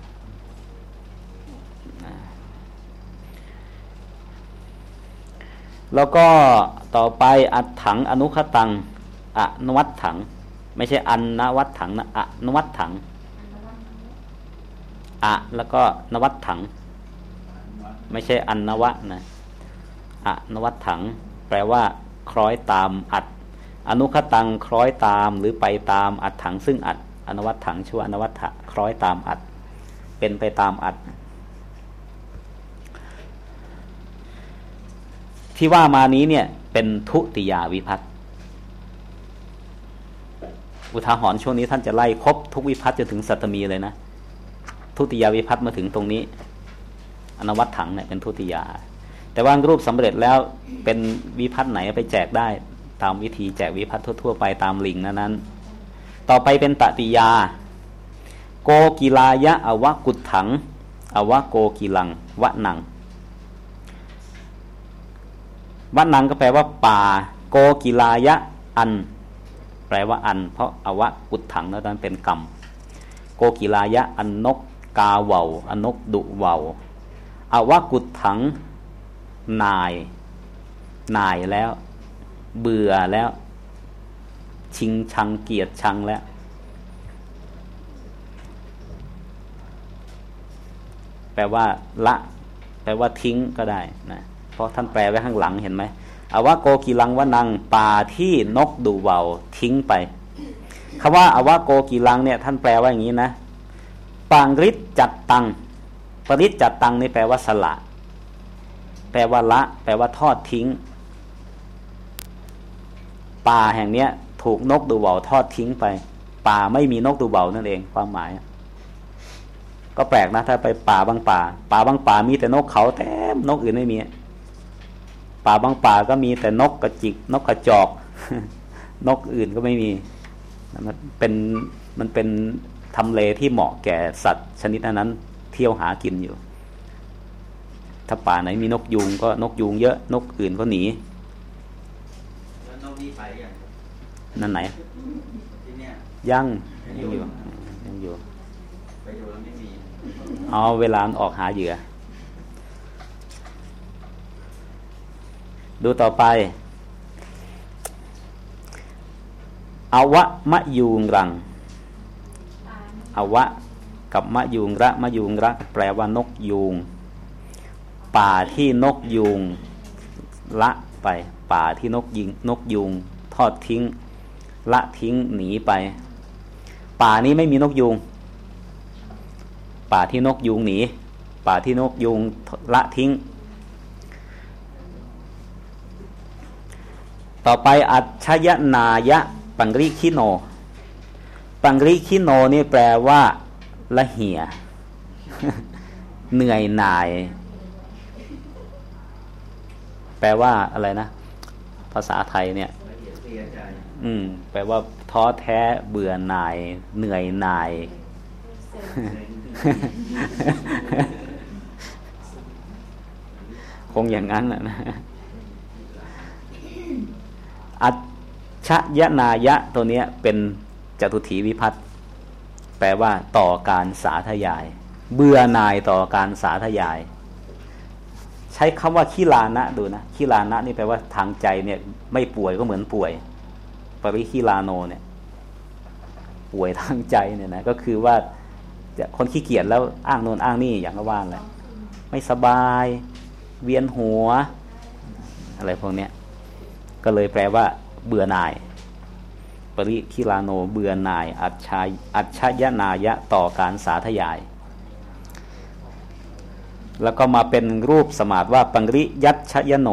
แล้วก็ต่อไปอัตถังอนุคตังอนวัตถังไม่ใช่อนนวัตถังนะอนวัตถังแล้วก็นวัตถังไม่ใช่อนนวะนะอนวัตถังแปลว่าคล้อยตามอัดอนุคตังคล้อยตามหรือไปตามอัดถังซึ่งอัดอนวัตถังชื่อว่าอนวัตถะคล้อยตามอัดเป็นไปตามอัดที่ว่ามานี้เนี่ยเป็นทุติยาวิภัตติอุทาหรณ์ช่วงนี้ท่านจะไล่ครบทุกวิภัตติจนถึงสัตตมีเลยนะทุติยาวิภัตติมาถึงตรงนี้อนวัตถังเนี่ยเป็นทุติยาแต่ว่ารูปสำเร็จแล้วเป็นวิภัตติไหนไปแจกได้ตามวิธีแจกวิภัตติทั่วๆไปตามลิงนั้นต่อไปเป็นตติยาโกกิลายะอวกุฏถังอวโกกิลังวะนังวะนังก็แปลว่าป่าโกกิลายะอันแปลว่าอันเพราะอวกุฏถังนั้นเป็นกรรมโกกิลายะอันนกกาเวาอันนกดุเวาอวกุฏถังนายแล้วเบื่อแล้วชิงชังเกียดชังแล้วแปลว่าละแปลว่าทิ้งก็ได้นะเพราะท่านแปลไว้ข้างหลังเห็นไหมอวโกกิลังวะนังป่าที่นกดูเบาทิ้งไปคำว่าอวโกกิลังเนี่ยท่านแปลว่าอย่างนี้นะปังริจจัตตังปริจจัตตังนี่แปลว่าสละแปลว่าละแปลว่าทอดทิ้งป่าแห่งเนี้ยถูกนกดูเบาทอดทิ้งไปป่าไม่มีนกดูเบานั่นเองความหมายก็แปลกนะถ้าไปป่าบางป่ามีแต่นกเขาแต้มนกอื่นไม่มีป่าบางป่าก็มีแต่นกกระจิกนกกระจอก นกอื่นก็ไม่มีมันเป็นทำเลที่เหมาะแก่สัตว์ชนิดนั้นเที่ยวหากินอยู่ถ้าป่าไหนมีนกยูงก็นกยูงเยอะนกอื่นก็หนีแล้วนกนี่ไปยังนั่นไหนที่เนี่ยยังอยู่ไปดูแล้วไม่มีเวลาออกหาเหยื่อดูต่อไปอวะมะยูงรังอวะกับมะยูงระมะยูงระแปลว่านกยูงป่าที่นกยูงละไปป่าที่นกยูงทอดทิ้งละทิ้งหนีไปป่านี้ไม่มีนกยูงป่าที่นกยูงหนีป่าที่นกยูงละทิ้งต่อไปอัจฉยนายะปังริคิโนปังริคิโนนี่แปลว่าละเหี่ย เหนื่อยหน่ายแปลว่าอะไรนะภาษาไทยเนี่ยแปลว่าท้อแท้เบื่อหน่ายเหนื่อยหน่าย คงอย่างนั้นนะอัจฉยนายะตัวเนี้ยเป็นจตุถีวิภัตติแปลว่าต่อการสาธยายเบื่อหน่ายต่อการสาธยายใช้คำว่าคิลานะดูนะคิลานะนี่แปลว่าทางใจเนี่ยไม่ป่วยก็เหมือนป่วยปริคิลาโนเนี่ยป่วยทางใจเนี่ยนะก็คือว่าคนขี้เกียจแล้วอ้างโน่นอ้างนี่อย่างก็ว่าแหละไม่สบายเวียนหัวอะไรพวกเนี้ยก็เลยแปลว่าเบื่อหน่ายปริคิลาโนเบื่อหน่ายอัจฉยนายะต่อการสาธยายแล้วก็มาเป็นรูปสมาสว่าปังริยัชชยโน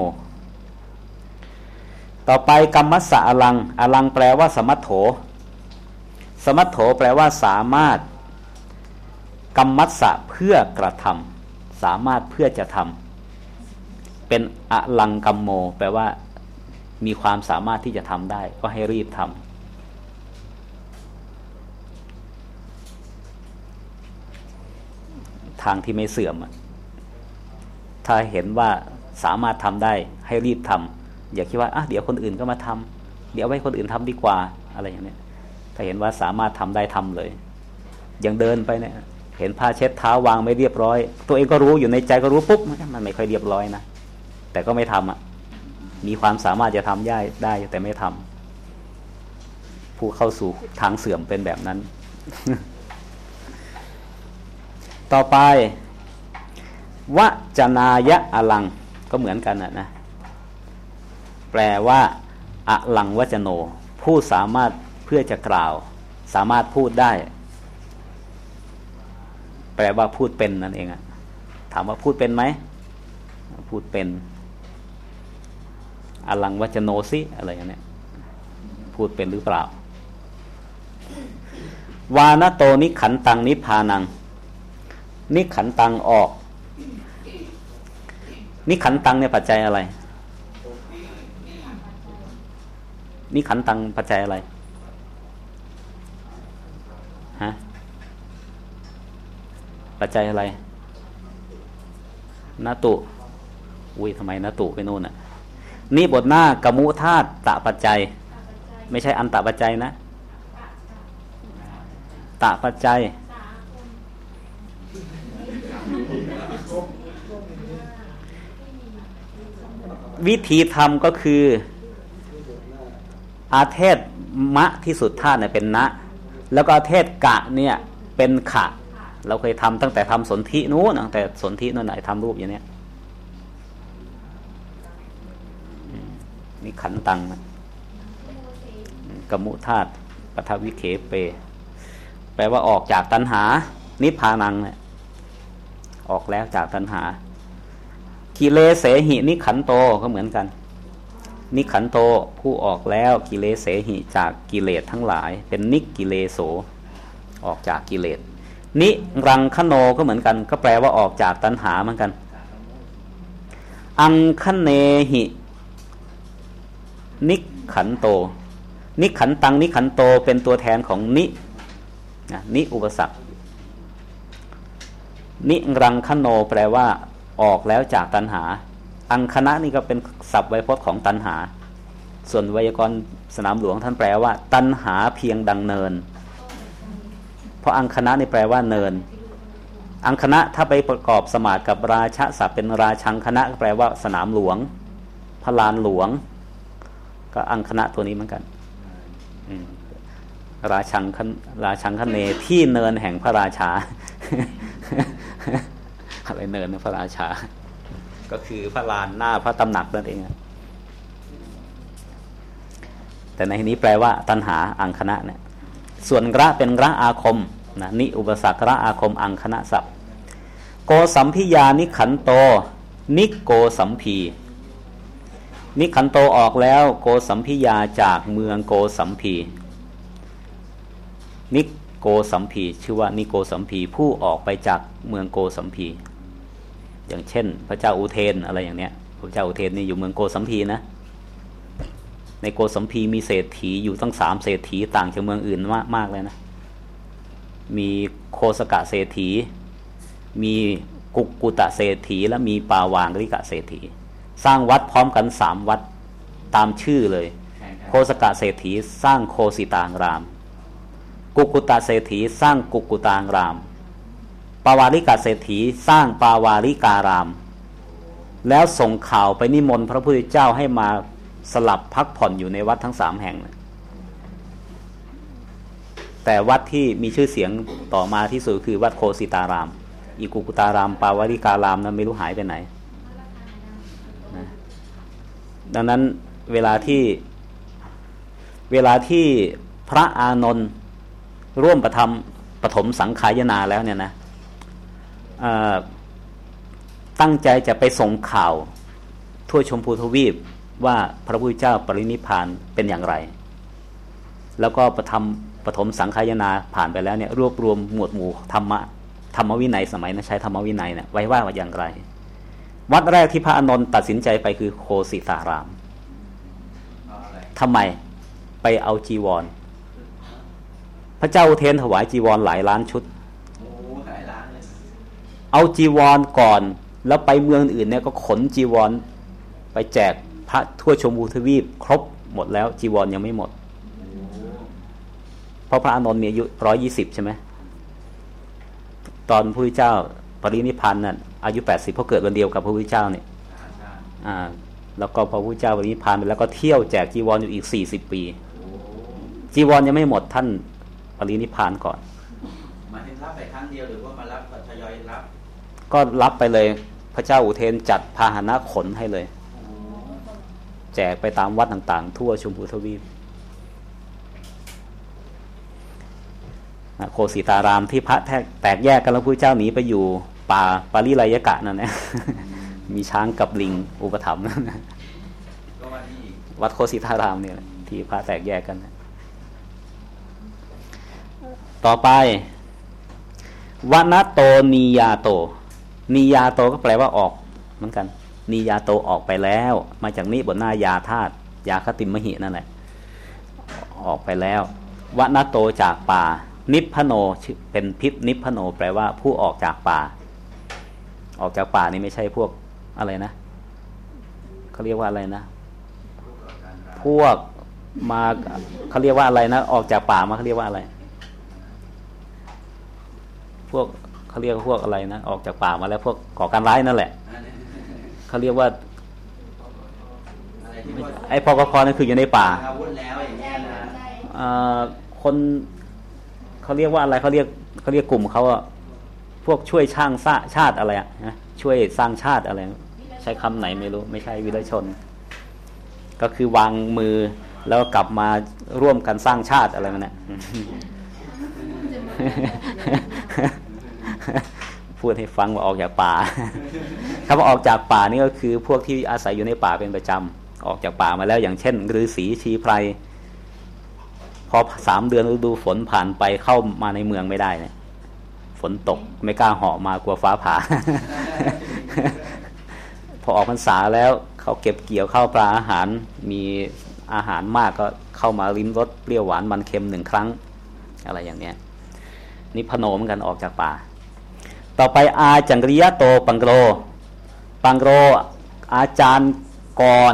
ต่อไปกัมมัสสะอลังอลังแปลว่าสมัตโถสมัตโถแปลว่าสามารถกัมมัสสะเพื่อกระทำสามารถเพื่อจะทำเป็นอลังกัมโมแปลว่ามีความสามารถที่จะทำได้ก็ให้รีบทำทางที่ไม่เสื่อมถ้าเห็นว่าสามารถทำได้ให้รีบทำอย่าคิดว่าเดี๋ยวคนอื่นก็มาทำเดี๋ยวไว้คนอื่นทำดีกว่าอะไรอย่างนี้ถ้าเห็นว่าสามารถทำได้ทำเลยอย่างเดินไปเนี่ยเห็นผ้าเช็ดเท้าวางไม่เรียบร้อยตัวเองก็รู้อยู่ในใจก็รู้ปุ๊บมันไม่ค่อยเรียบร้อยนะแต่ก็ไม่ทำมีความสามารถจะทำได้แต่ไม่ทำผู้เข้าสู่ทางเสื่อมเป็นแบบนั้น ต่อไปวจนายะอลังก็เหมือนกันนะแปลว่าอลังวจโนผู้สามารถเพื่อจะกล่าวสามารถพูดได้แปลว่าพูดเป็นนั่นเองถามว่าพูดเป็นไหมพูดเป็นอลังวจโนสิอะไรอย่างนี้พูดเป็นหรือเปล่าวานโตนิขันตังนิพพานังนิขันตังออกนิขันตังเนี่ยปัจจัยอะไรนิขันตังปัจจัยอะไรฮะปัจจัยอะไรนาตุทำไมนาตุไปโน่นน่ะนี่บทหน้ากมุธาตุตะปัจจัยไม่ใช่อันตะปัจจัยนะตะปัจจัยวิธีทำก็คืออาเทศมะที่สุดธาตุเนี่ยเป็นนะแล้วก็อาเทศกะเนี่ยเป็นขะเราเคยทำตั้งแต่ทำสนธินู้นตั้งแต่สนธินู้นไหนทำรูปอย่างนี้นี่ขันตังนะกมุธาตุปทวิเคเปแปลว่าออกจากตัณหานิพพานังเนี่ยออกแล้วจากตัณหากิเลเสหินิขันโตก็เหมือนกันนิขันโตผู้ออกแล้วกิเลเสหิจากกิเลสทั้งหลายเป็นนิกิเลโสออกจากกิเลสนิรังคโนก็เหมือนกันก็แปลว่าออกจากตัณหาเหมือนกันอังคเนหินิขันโตนิขันตังนิขันโตเป็นตัวแทนของนิอุปสรรคนิรังคโนแปลว่าออกแล้วจากตัณหาอังคณะนี่ก็เป็นศัพท์ไวยพจน์ของตัณหาส่วนไวยากรณ์สนามหลวงท่านแปลว่าตัณหาเพียงดังเนินเพราะอังคณะนี่แปลว่าเนินอังคณะถ้าไปประกอบสมาสกับราชศัพท์เป็นราชังคณะก็แปลว่าสนามหลวงพลานหลวงก็อังคณะตัวนี้เหมือนกันราชังคเนที่เนินแห่งพระราชา อะไรเนินพระราชาก็คือพระลานหน้าพระตำหนักนั่นเองแต่ในที่นี้แปลว่าตัณหาอังคณะเนี่ยส่วนระเป็นระอาคมนะนิอุปสรรคระอาคมอังคณะศัพท์โกสัมพิยานิขันโตนิโกสัมพีนิขันโตออกแล้วโกสัมพิยาจากเมืองโกสัมพีนิโกสัมพีชื่อว่านิโกสัมพีผู้ออกไปจากเมืองโกสัมพีอย่างเช่นพระเจ้าอุเทนอะไรอย่างเนี้ยพระเจ้าอุเทนนี่อยู่เมืองโกสัมพีนะในโกสัมพีมีเศรษฐีอยู่ตั้ง3เศรษฐีต่างจากเมืองอื่นมากเลยนะมีโคสกะเศรษฐีมีกุกกุตะเศรษฐีและมีปาวางริกะเศรษฐีสร้างวัดพร้อมกัน3วัดตามชื่อเลยโคสกะเศรษฐีสร้างโคสิตารามกุกกุตะเศรษฐีสร้างกุกกุตารามปาวาริกะเศรษฐีสร้างปาวาริการามแล้วส่งข่าวไปนิมนต์พระพุทธเจ้าให้มาสลับพักผ่อนอยู่ในวัดทั้ง3แห่งแต่วัดที่มีชื่อเสียงต่อมาที่สุดคือวัดโคสิตารามอีกุกุตารามปาวาริการามนั้นไม่รู้หายไปไหนนะดังนั้นเวลาที่พระอานนท์ร่วมปฐมสังขายนาแล้วเนี่ยนะตั้งใจจะไปส่งข่าวทั่วชมพูทวีปว่าพระพุทธเจ้าปรินิพพานเป็นอย่างไรแล้วก็ปฐมสังขายนาผ่านไปแล้วเนี่ยรวบรวมหมวดหมู่ธรรมวินัยสมัยนั้นใช้ธรรมวินัยเนี่ยไว้ว่าอย่างไรวัดแรกที่พระอานนท์ตัดสินใจไปคือโคสิตารามทำไมไปเอาจีวรพระเจ้าอุเทนถวายจีวรหลายล้านชุดเอาจีวรก่อนแล้วไปเมืองอื่นเนี่ยก็ขนจีวรไปแจกพระทั่วชมพูทวีปครบหมดแล้วจีวรยังไม่หมดเพราะพระอานนท์มีอายุ120ใช่ไหมตอนพระพุทธเจ้าปรินิพพานน่ะอายุ80เพราะเกิดวันเดียวกับพระพุทธเจ้าเนี่ยแล้วก็พระพุทธเจ้าปรินิพพานไปแล้วก็เที่ยวแจกจีวรอยู่อีก40ปีจีวรยังไม่หมดท่านปรินิพพานก่อนมาถึงรับไปครั้งเดียวหรือว่ามารับทยอยรับก็รับไปเลยพระเจ้าอุเทนจัดพาหนะขนให้เลยแจกไปตามวัดต่างๆทั่วชมพูทวีปโคสิตารามที่พระแตกแยกกันแล้วพระพุทธเจ้าหนีไปอยู่ป่าปาริไลยกะนั่นนะมีช้างกับลิงอุปถัมภ์วัดโคสิตารามเนี่ยที่พระแตกแยกกันต่อไปวนาโตนียาโตนียาโตก็แปลว่าออกเหมือนกันนียาโตออกไปแล้วมาจากนี้บนหน้ายาธาตุยาคติมหินั่นแหละออกไปแล้ววนาโตจากป่านิพพโนเป็นพิษนิพพโนแปลว่าผู้ออกจากป่าออกจากป่านี่ไม่ใช่พวกอะไรนะเขาเรียกว่าอะไรนะพวกมาเขาเรียกว่าอะไรนะออกจากป่ามาเขาเรียกว่าอะไรพวกเขาเรียกพวกอะไรนะออกจากป่ามาแล้วพวกก่อการร้ายนั่นแหละเขาเรียกว่าไอ้พกพนั่นคืออยู่ในป่าคนเขาเรียกว่าอะไรเขาเรียกกลุ่มเขาอะพวกช่วยช่างชาติอะไรอะนะช่วยสร้างชาติอะไรใช้คำไหนไม่รู้ไม่ใช่วิรชนก็คือวางมือแล้วกลับมาร่วมกันสร้างชาติอะไรมันเนี่ยพูดให้ฟังว่าออกจากป่าคำว่าออกจากป่านี่ก็คือพวกที่อาศัยอยู่ในป่าเป็นประจำออกจากป่ามาแล้วอย่างเช่นฤาษีชีไพรพอ3 เดือนฤดูฝนผ่านไปเข้ามาในเมืองไม่ได้เนี่ยฝนตกไม่กล้าเหาะมากลัวฟ้าผ่า พอออกพรรษาแล้วเขาเก็บเกี่ยวข้าวปลาอาหารมีอาหารมากก็เข้ามาลิ้มรสเปรี้ยวหวานมันเค็ม1 ครั้งอะไรอย่างเนี้ยนิพพโนเหมือนกันออกจากป่าต่อไปอาจังกริยโตปังโกรอาจารย์ก่อน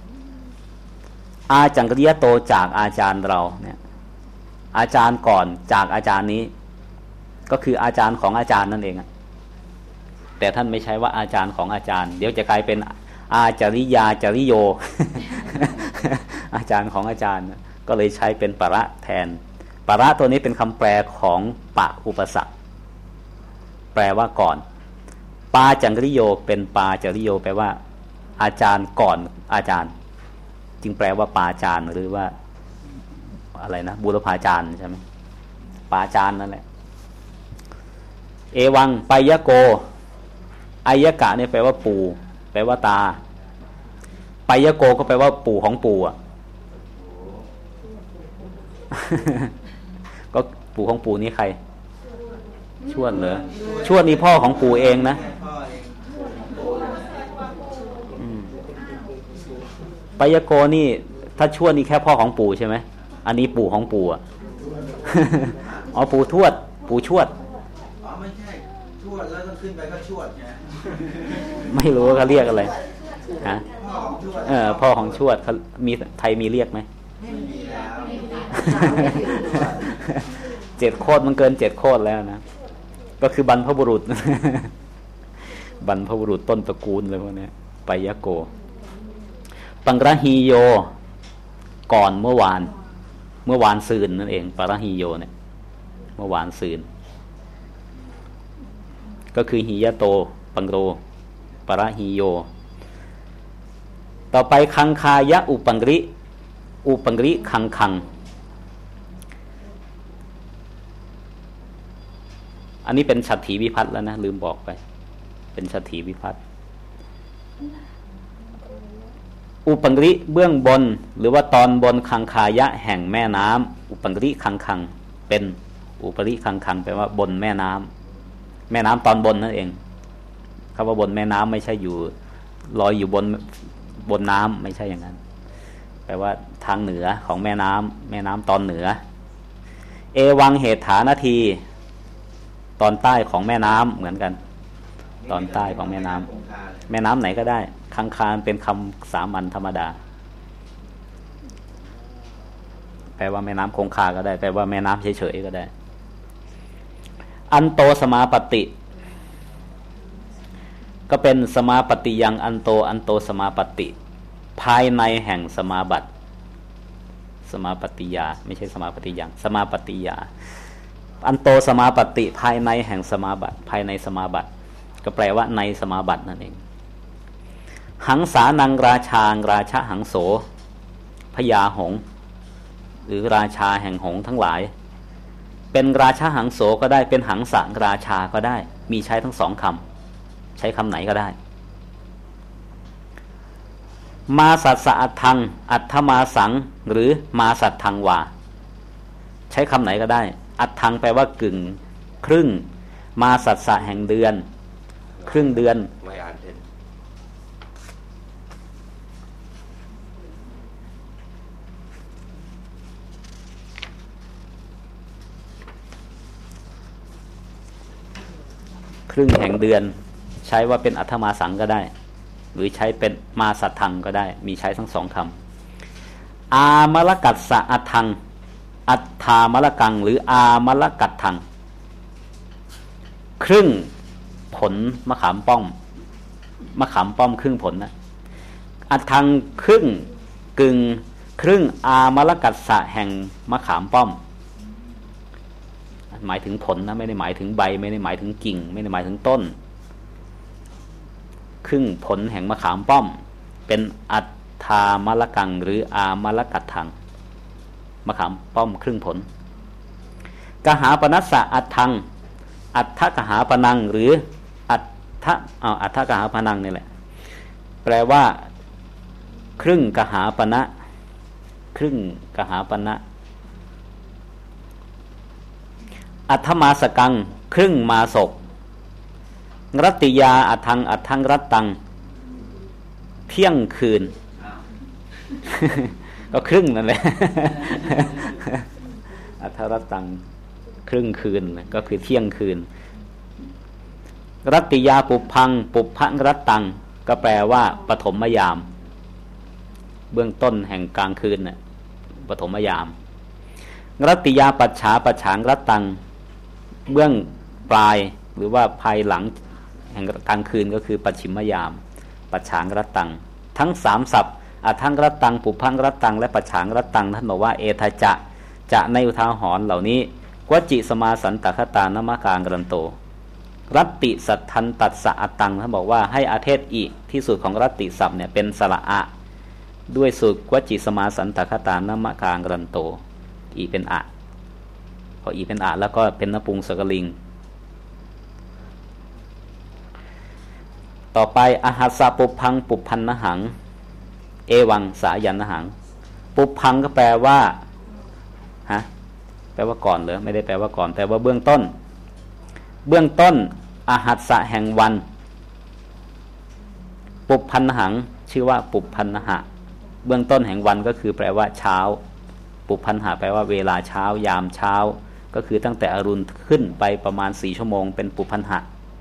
อาจังกริยโตจากอาจารย์เราเนี่ยอาจารย์ก่อนจากอาจารย์นี้ก็คืออาจารย์ของอาจารย์นั่นเองแต่ท่านไม่ใช่ว่าอาจารย์ของอาจารย์เดี๋ยวจะกลายเป็นอาจาริยาจาริโย อาจารย์ของอาจารย์ก็เลยใช้เป็นปะระแทนปะระตัวนี้เป็นคำแปลของปะอุปสรรคแปลว่าก่อนปาจังกริโยเป็นปาจาริโยแปลว่าอาจารย์ก่อนอาจารย์จึงแปลว่าปาจารย์หรือว่าอะไรนะบูรพาจารย์ใช่ไหมปาจารย์นั่นแหละเอวังไปยโกอายกะเนี่ยแปลว่าปู่แปลว่าตาไปยโกก็แปลว่าปู่ของปู่อ่ะ ก็ปู่ของปู่นี่ใครชวดเหรอชวดนี่พ่อของปู่เองนะไปยโกนี่ถ้าชวดนี่แค่พ่อของปู่ใช่ไหมอันนี้ปู่ของปู่อ่ะ อ๋อปู่ทวดปู่ชวดอ๋อไม่ใช่ชวดแล้วต้องขึ้นไปก็ชวดไงไม่รู้ว่าเขาเรียกอะไรฮะพ่อของชวดพ่อของชวดเขามีไทยมีเรียกไหมไม่มีแล้ว 7 โคตรมันเกิน7 โคตรแล้วนะก็คือบรรพบุรุษ บรรพบุรุษต้นตระกูลเลยพวกนี้ไปยะโกปังระฮีโยก่อนเมื่อวานซืนนั่นเองปารหีโยเนี่ยเมื่อวานซืนก็คือหิยะโตปังโรปารหีโยต่อไปคังคายะอุปังริคังอันนี้เป็นฉัตรถีวิภัตต์แล้วนะลืมบอกไปเป็นฉัตรถีวิภัตต์อุปังริเบื้องบนหรือว่าตอนบนคังคายะแห่งแม่น้ำอุปังริคังเป็นอุปริคังแปลว่าบนแม่น้ำตอนบนนั่นเองคำว่าบนแม่น้ำไม่ใช่อยู่ลอยอยู่บนน้ำไม่ใช่อย่างนั้นแปลว่าทางเหนือของแม่น้ำตอนเหนือเอวังเหตุฐานาทีตอนใต้ของแม่น้ำเหมือนกันตอนใต้ของแม่น้ำไหนก็ได้คังคารเป็นคำสามัญธรรมดาแปลว่าแม่น้ำคงคาก็ได้แปลว่าแม่น้ำเฉยๆก็ได้อันโตสมาปฏิก็เป็นสมาปฏิยังอันโตสมาปฏิภายในแห่งสมาบัติสมาปฏิยาไม่ใช่สมาปฏิยังสมาปฏิยาอันโตสมาปฏิภายในแห่งสมาบัติภายในสมาบัติก็แปลว่าในสมาบัตินั่นเองหังสานังราชาหังโสพญาหงส์หรือราชาแห่งหงส์ทั้งหลายเป็นราชาหังโสก็ได้เป็นหังสะราชาก็ได้มีใช้ทั้งสองคำใช้คำไหนก็ได้มาสัตสะอัตถังอัตถมาสังหรือมาสัตถังวาใช้คำไหนก็ได้อัตถังแปลว่ากึ่งครึ่งมาสัตสะแห่งเดือนครึ่งเดือนไม่อ่านเป็นครึ่งแห่งเดือนใช้ว่าเป็นอัตถมาสังก็ได้หรือใช้เป็นมาสัตถังก็ได้มีใช้ทั้งสองคำอามลกัสสะอัตถังอัตถามลกังหรืออามลกัตถังครึ่งผลมะขามป้อมครึ่งผลนะอัตถังครึ่งกึ่งครึ่งอามลกัสสะแห่งมะขามป้อมหมายถึงผลนะไม่ได้หมายถึงใบไม่ได้หมายถึงกิ่งไม่ได้หมายถึงต้นครึ่งผลแห่งมะขามป้อมเป็นอัตถามลกังหรืออามลกัตถังมะขามป้อมครึ่งผลกหาปนัสสะอัตถังอัตถกหาปนังหรืออัตถกหาปนังนี่แหละแปลว่าครึ่งกหาปณะครึ่งกหาปณะอัตถมาสกังครึ่งมาศกรัตติยาอัตถังรัตตังเที่ยงคืนก็ครึ่งนั่นแหละ อัตถรัตตังครึ่งคืนก็คือเที่ยงคืนรัตติยาปุพังรัตตังก็แปลว่าปฐมยามเบื้องต้นแห่งกลางคืนน่ะปฐมยามรัตติยาปัจฉางรัตตังเบื้องปลายหรือว่าภายหลังแห่งกลางคืนก็คือปัจฉิมยามปัจฉางรัตตังทั้ง3ศัพท์อัตถังรัตตังปุพังรัตตังและปัจฉางรัตตังท่านบอกว่าเอทะจะในอุทาหรณ์เหล่านี้กวจิสมาสันตคตานมะกางกรันโตรัตติสัทธันตัสสะอัตตังท่านบอกว่าให้อาเทศอิที่สุดของรัตติศัพท์เนี่ยเป็นสระอะด้วยสูตรกวจิสมาสันตคตานมะกางกรันโตอีเป็นอะพออีเป็นอะแล้วก็เป็นนปุงสกลิงต่อไปอหัสสะปุพังปุพันนหังเอวังสายันนหังปุพังก็แปลว่าแปลว่าก่อนเหรอไม่ได้แปลว่าก่อนแปลว่าเบื้องต้นอหัสสะแห่งวันปุพันนหังชื่อว่าปุพันนหะเบื้องต้นแห่งวันก็คือแปลว่าเช้าปุพพันหะแปลว่าเวลาเช้ายามเช้าก็คือตั้งแต่อรุณขึ้นไปประมาณ4 ชั่วโมงเป็นปุพพันหะ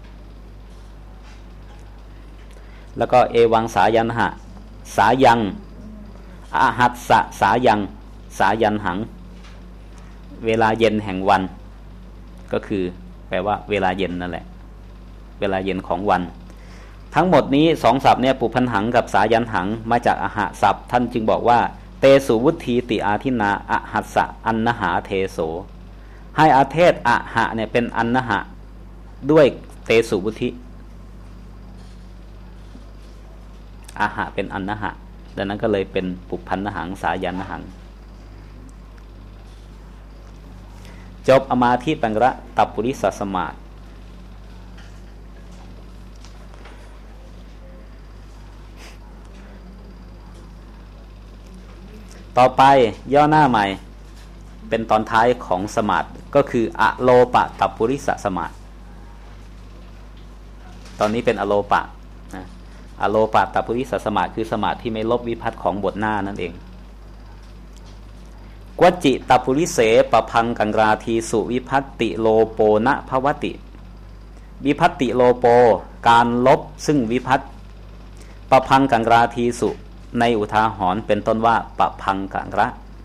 แล้วก็เอวังสายันหะสายังอหัสสะสายังสายันหังเวลาเย็นแห่งวันก็คือแปลว่าเวลาเย็นนั่นแหละเวลาเย็นของวันทั้งหมดนี้2ศัพท์เนี่ยปุพพันหังกับสายันหังมาจากอหะศัพท์ท่านจึงบอกว่าเตสุวุธีติอาทินาอหัสสะอันนหาเทโสให้อาเทศอหะเนี่ยเป็นอันนหะด้วยเตสุวุธิอาหะเป็นอันนหะดังนั้นก็เลยเป็นปุพพันหังสายันหังจบอมาทิปังระตัปปุริสสมาธิต่อไปย่อหน้าใหม่เป็นตอนท้ายของสมาธิก็คืออโลปะตัปปุริสสมาธิตอนนี้เป็นอโลปะนะอโลปะตัปปุริสสมาธิคือสมาธิที่ไม่ลบวิภัตของบทหน้านั่นเองกวจิตัปปุริเสปพังกังราทีสุวิภัตติโลโปนะภวติวิภัตติโลโปการลบซึ่งวิภัตปพังกังราทีสุในอุทาหรณ์เป็นต้นว่าปพังกังระ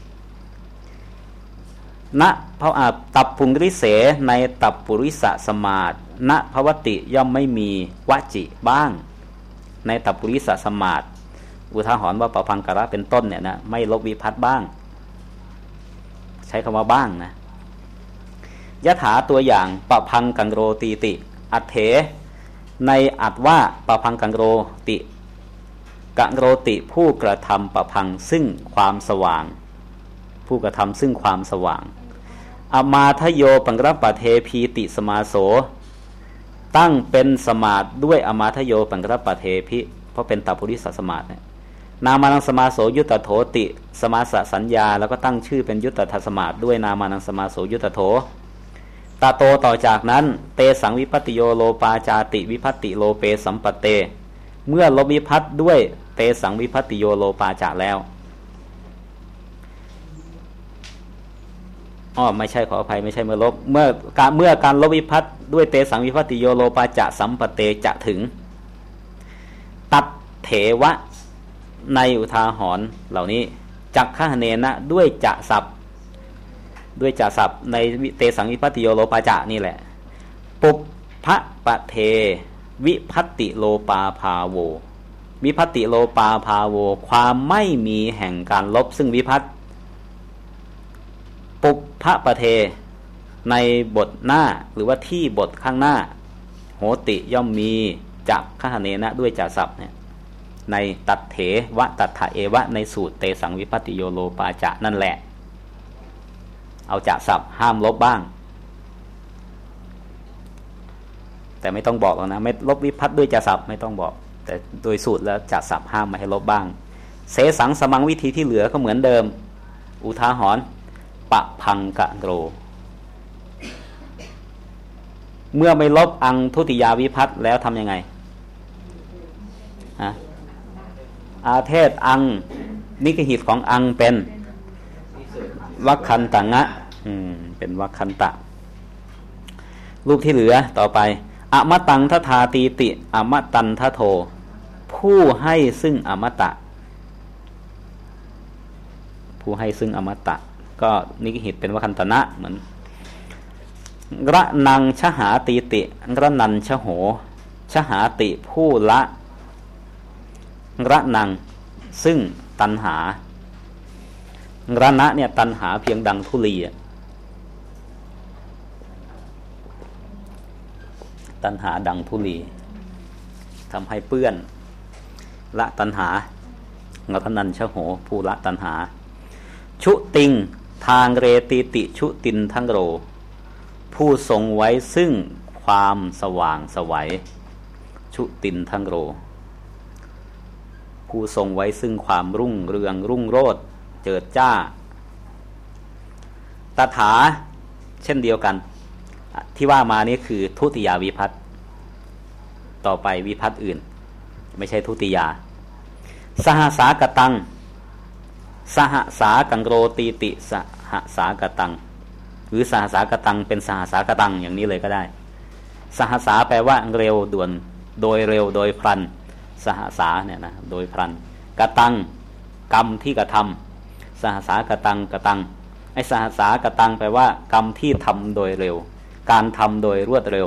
ณเพราะตัปปุริเสในตัปปุริสสมาธิณภวติย่อมไม่มีวจิบ้างในตัปปุริสสมาธิอุทาหรณ์ว่าปพังกังระเป็นต้นเนี่ยนะไม่ลบวิภัตบ้างใช้คำว่าบ้างนะยถาตัวอย่างปพังกังโรตีติอัตเถในอัตว่าปพังกังโรติกังโรติผู้กระทำปพังซึ่งความสว่างผู้กระทำซึ่งความสว่างอมาทโยปังรปะเทพีติสมาโสตั้งเป็นสมาธิด้วยอมาทโยปังรปะเทพิเพราะเป็นตัปปุริสสมาธินามานังสมาโสยุตโถติสมาสสัญญาแล้วก็ตั้งชื่อเป็นยุตตถสมาธิด้วยนามานังสมาโสยุตโถตาโตต่อจากนั้นเตสังวิพัตติโยโลปาจาติวิพัตติโลเปสัมปเตเมื่อลบวิภัตด้วยเตสังวิภัตติโยโลปาจะแล้วไม่ใช่ขออภัยไม่ใช่เมื่อลบเมื่อการลบวิภัตด้วยเตสังวิภัตติโยโลปาจะสัมปเตจะถึงตัดเถวะในอุทาหรณ์เหล่านี้จักขะเนนะด้วยจะศัพท์ในเตสังวิภัตติโยโลปาจะนี่แหละปุพพะปะเทวิภัตติโลปาภาโววิภัตติโลปาภาโวความไม่มีแห่งการลบซึ่งวิภัตปุพพะปะเทในบทหน้าหรือว่าที่บทข้างหน้าโหติย่อมมีจักขะเนนะด้วยจะศัพท์เนี่ยในตัดเถวะตัดถะเอวะในสูตรเตสังวิภัตติโยโลปาจะนั่นแหละเอาจะศัพท์ห้ามลบบ้างแต่ไม่ต้องบอกหรอกนะไม่ลบวิภัตด้วยจะศัพท์ไม่ต้องบอกแต่โดยสูตรแล้วจะศัพท์ห้ามไม่ให้ลบบ้างเสสังสมังวิธีที่เหลือก็เหมือนเดิมอุทาหรณ์ปะพังกะโรเมื่อไม่ลบอังทุติยาวิภัตแล้วทำยังไงอาเทศอังนิกหิตของอังเป็นวัคคันตะงะเป็นวัคคันตะรูปที่เหลือต่อไปอมตังทธาตีติอมตันทโทผู้ให้ซึ่งอมตะผู้ให้ซึ่งอมตะก็นิกหิตเป็นวัคคันตนะเหมือนระนังชหาตีติระนันชโหชหาติผู้ละระนังซึ่งตัณหาระนะเนี่ยตัณหาเพียงดังธุลีตัณหาดังธุลีทำให้เปื้อนละตัณหาระนันชโหผู้ละตัณหาชุติงทางเรติติชุตินทั้งโรผู้ทรงไว้ซึ่งความสว่างไสวชุตินทั้งโรผู้ทรงไว้ซึ่งความรุ่งเรืองรุ่งโรจน์เจิดจ้าตถาเช่นเดียวกันที่ว่ามานี่คือทุติยาวิภัตต่อไปวิภัตอื่นไม่ใช่ทุติยาสหสากตังสหสากังโรตีติสหสากตังหรือสหสากตังเป็นสหสากตังอย่างนี้เลยก็ได้สหสาแปลว่าเร็วด่วนโดยเร็วโดยพลันสหสาเนี่ยนะโดยพลันกตังกรรมที่กระทำสหสากตังกตังไอ้สหสากตังแปลว่ากรรมที่ทำโดยเร็วการทำโดยรวดเร็ว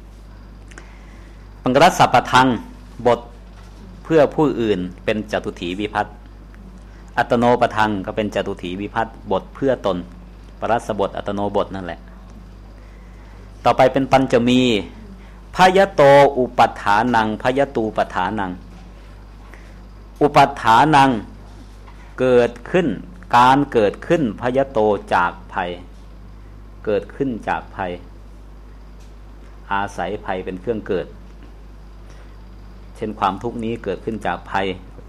ปังรัสสัพพทังบทเพื่อผู้อื่นเป็นจตุถีวิภัตติอัตโนปทังก็เป็นจตุถีวิภัตติบทเพื่อตนปรัสสบทอัตโนบทนั่นแหละต่อไปเป็นปัญจมีพยโตอุปัฏฐานังพยตูปัฏฐานังอุปัฏฐานังเกิดขึ้นการเกิดขึ้นพยโตจากภัยเกิดขึ้นจากภัยอาศัยภัยเป็นเครื่องเกิดเช่นความทุกข์นี้เกิดขึ้นจากภัย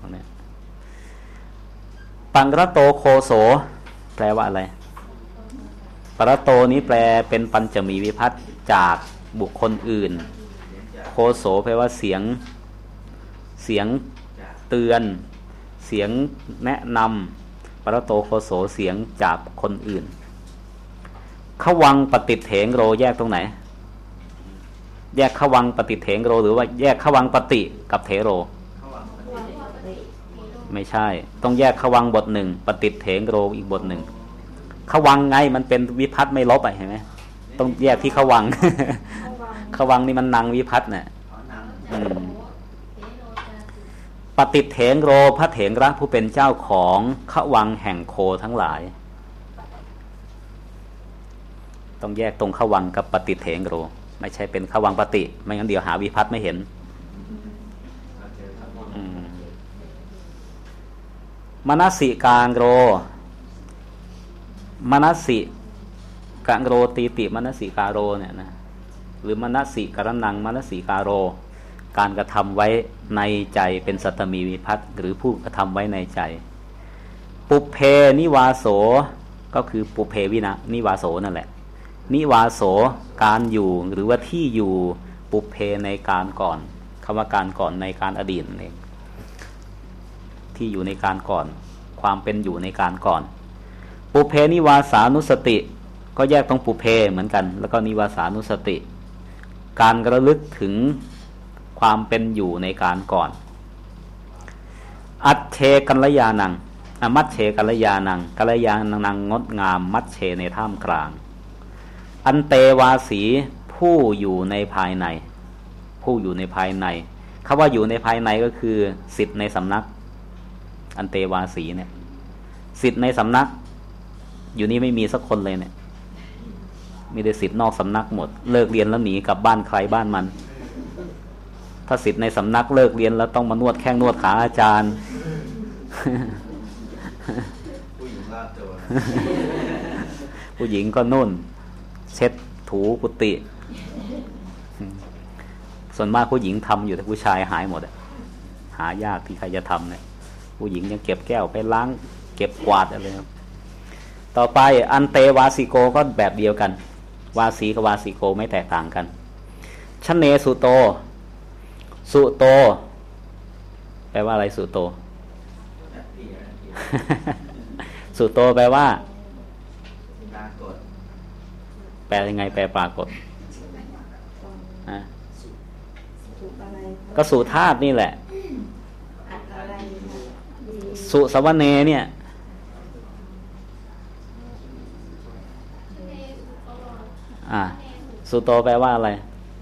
ปังระโตโคโสแปลว่าอะไรปรโตนี้แปลเป็นปัญจมีวิภัตติจากบุคคลอื่นโคโสแปลว่าเสียงเตือนเสียงแนะนำปรโตโคโสเสียงจากคนอื่นขวังปฏิเถงโรแยกตรงไหนแยกขวังปฏิเถงโรหรือว่าแยกขวังปฏิกับเถโรไม่ใช่ต้องแยกขวังบทหนึ่งปฏิเถงโรอีกบทหนึ่งขวังไงมันเป็นวิภัตติไม่ลบเห็นไหมต้องแยกที่ขวัง ขวังนี่มันนางวิภัตติเนี่ยปฏิเถงโรพระเถระผู้เป็นเจ้าของขวังแห่งโคทั้งหลายต้องแยกตรงขวังกับปฏิเถงโรไม่ใช่เป็นขวังปฏิไม่งั้นเดี๋ยวหาวิภัตติไม่เห็นมนสิกางโรมนสิกังโรตีติมนสิกาโรเนี่ยนะหรือมนสิกรณังมนสิกาโรการกระทำไว้ในใจเป็นสัตตมีวิภัตติหรือผู้กระทำไว้ในใจปุเพนิวาโสก็คือปุเพวินะนิวาโสนั่นแหละนิวาโสการอยู่หรือว่าที่อยู่ปุเพในการก่อนคำว่าการก่อนในการอดีตเองที่อยู่ในการก่อนความเป็นอยู่ในการก่อนปุเพนิวาสานุสติก็แยกตรงปุเพเหมือนกันแล้วก็นิวาสานุสติการระลึกถึงความเป็นอยู่ในการก่อนอัตเชกัลยานังมัตเชกัลยานังกัลยานังงดงามมัตเชในท่ามกลางอันเตวาสีผู้อยู่ในภายในผู้อยู่ในภายในคำว่าอยู่ในภายในก็คือศิษย์ในสำนักอันเตวาสีเนี่ยศิษย์ในสำนักอยู่นี่ไม่มีสักคนเลยเนี่ยมีแต่ศิษย์นอกสำนักหมดเลิกเรียนแล้วหนีกลับบ้านใครบ้านมันถ้าศิษย์ในสำนักเลิกเรียนแล้วต้องมานวดแข้งนวดขาอาจารย์ผู้หญิงลาดโจรผู้หญิงก็นุ่นเช็ดถูกุฏิส่วนมากผู้หญิงทำอยู่แต่ผู้ชายหายหมดหายากที่ใครจะทำเนี่ยผู้หญิงยังเก็บแก้วไปล้างเก็บกวาดอะไรครับต่อไปอันเตวาสิโกก็แบบเดียวกันวาสีกับวาสิโกไม่แตกต่างกันชเนสุโตสุโตแปลว่าอะไรสุโต สุโตแปลว่าแปลยังไงแปลปรากฏก็สุธาตุนี่แหละสุสวเนเนี่ยสุโตแปลว่าอะไร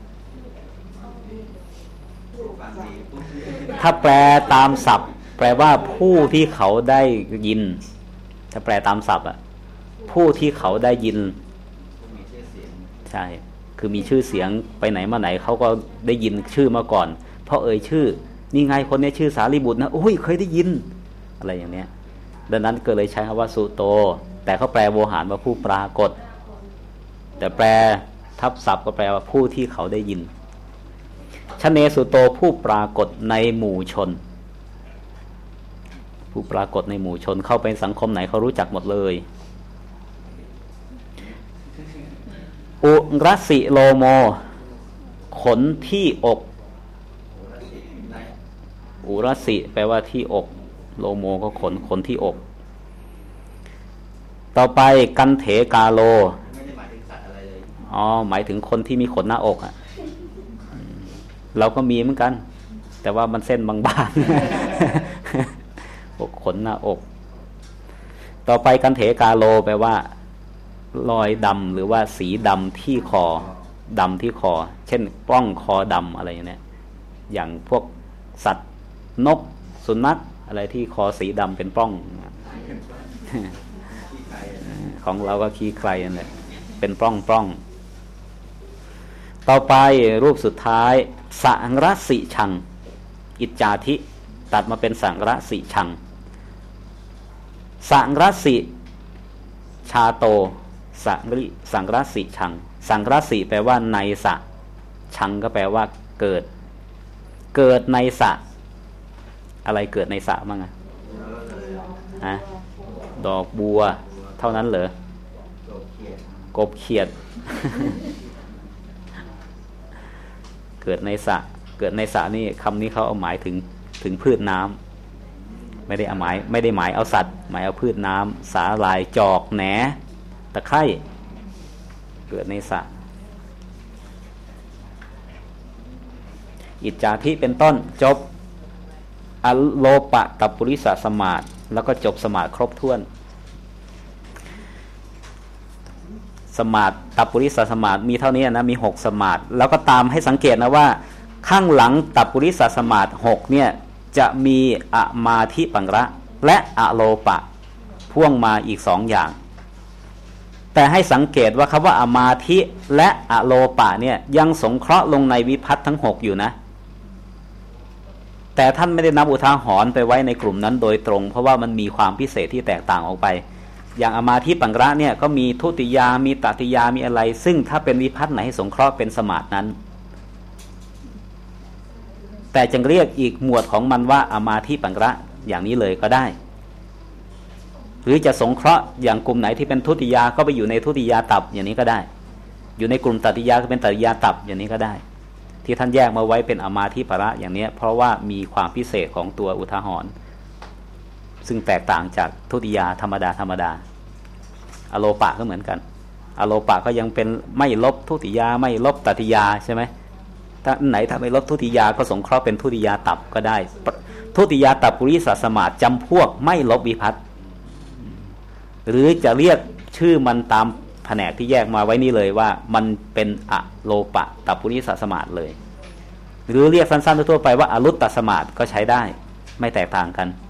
ถ้าแปลตามศัพท์แปลว่าผู้ที่เขาได้ยินถ้าแปลตามศัพท์ผู้ที่เขาได้ยินใช่คือมีชื่อเสียงไปไหนมาไหนเขาก็ได้ยินชื่อมาก่อนเพราะเอ่ยชื่อนี่ไงคนนี้ชื่อสารีบุตรนะโอ้ยเคยได้ยินอะไรอย่างเนี้ยดังนั้นก็เลยใช้คำว่าสุโตแต่เขาแปลโวหารว่าผู้ปรากฏแต่แปลทับศัพท์ก็แปลว่าผู้ที่เขาได้ยินชเนสุโตผู้ปรากฏในหมู่ชนผู้ปรากฏในหมู่ชนเข้าไปสังคมไหนเขารู้จักหมดเลยอุรสิโลโมขนที่อกอุรสิแปลว่าที่อกโลโมก็ขนที่อกต่อไปกันเถกาโลไม่ได้หมายถึงสัตว์อะไรเลยหมายถึงคนที่มีขนหน้าอกอ่ะเราก็มีเหมือนกันแต่ว่ามันเส้นบางๆขนหน้าอกต่อไปกันเถกาโลแปลว่ารอยดำหรือว่าสีดำที่คอดำที่คอเช่นปล้องคอดำอะไรอย่างนี้อย่างพวกสัตว์นกสุนัขอะไรที่คอสีดำเป็นปล้องของเราก็ขี้ใครนั่นแหละเป็นปล้องต่อไปรูปสุดท้ายสังรสิชังอิจจาธิตัดมาเป็นสังรสิชังสังรสิชาโตสังรสิชังสังรสิแปลว่าในสะชังก็แปลว่าเกิดในสะอะไรเกิดในสะบ้างอะดอกบัวเท่านั้นเหรอกบเขียด เกิดในสระนี่คำนี้เขาเอาหมายถึงพืชน้ำไม่ได้หมายเอาสัตว์หมายเอาพืชน้ำสาหร่ายจอกแหนตะไคร่เกิดในสระอิจจาธิเป็นต้นจบอโลปะตัปปุริสสมาธิแล้วก็จบสมาธิครบถ้วนสมาธิตัปปุริสสมาธิมีเท่านี้นะมี6สมาธิแล้วก็ตามให้สังเกตนะว่าข้างหลังตัปปุริสสมาธิ6เนี่ยจะมีอมาธิปังระและอโลปะพ่วงมาอีก2อย่างแต่ให้สังเกตว่าคำว่าอมาธิและอโลปะเนี่ยยังสงเคราะห์ลงในวิภัตทั้ง6อยู่นะแต่ท่านไม่ได้นับอุทาหรณ์ไปไว้ในกลุ่มนั้นโดยตรงเพราะว่ามันมีความพิเศษที่แตกต่างออกไปอย่างอมาธิปังระเนี่ยก็มีทุติยามีตติยามีอะไรซึ่งถ้าเป็นวิภัตไหนให้สงเคราะห์เป็นสมาธินั้นแต่จึงเรียกอีกหมวดของมันว่าอมาธิปังระอย่างนี้เลยก็ได้หรือจะสงเคราะห์อย่างกลุ่มไหนที่เป็นทุติยาก็ไปอยู่ในทุติยาตับอย่างนี้ก็ได้อยู่ในกลุ่มตติยาก็เป็นตติยาตับอย่างนี้ก็ได้ที่ท่านแยกมาไว้เป็นอมาธิประอย่างนี้เพราะว่ามีความพิเศษของตัวอุทาหรณ์ซึ่งแตกต่างจากทุติยาธรรมดาอโลปะก็เหมือนกันอโลปะก็ยังเป็นไม่ลบทุติยาไม่ลบตติยาใช่ไหมถ้าไหนถ้าไม่ลบทุติยาก็สงเคราะห์เป็นทุติยาตับก็ได้ทุติยาตับปุริสสมาธิจำพวกไม่ลบวิภัตหรือจะเรียกชื่อมันตามแผนกที่แยกมาไว้นี่เลยว่ามันเป็นอโลปะตัปปุริสสมาธิเลยหรือเรียกสั้นๆทั่วไปว่าอรุตตสมาธิก็ใช้ได้ไม่แตกต่างกัน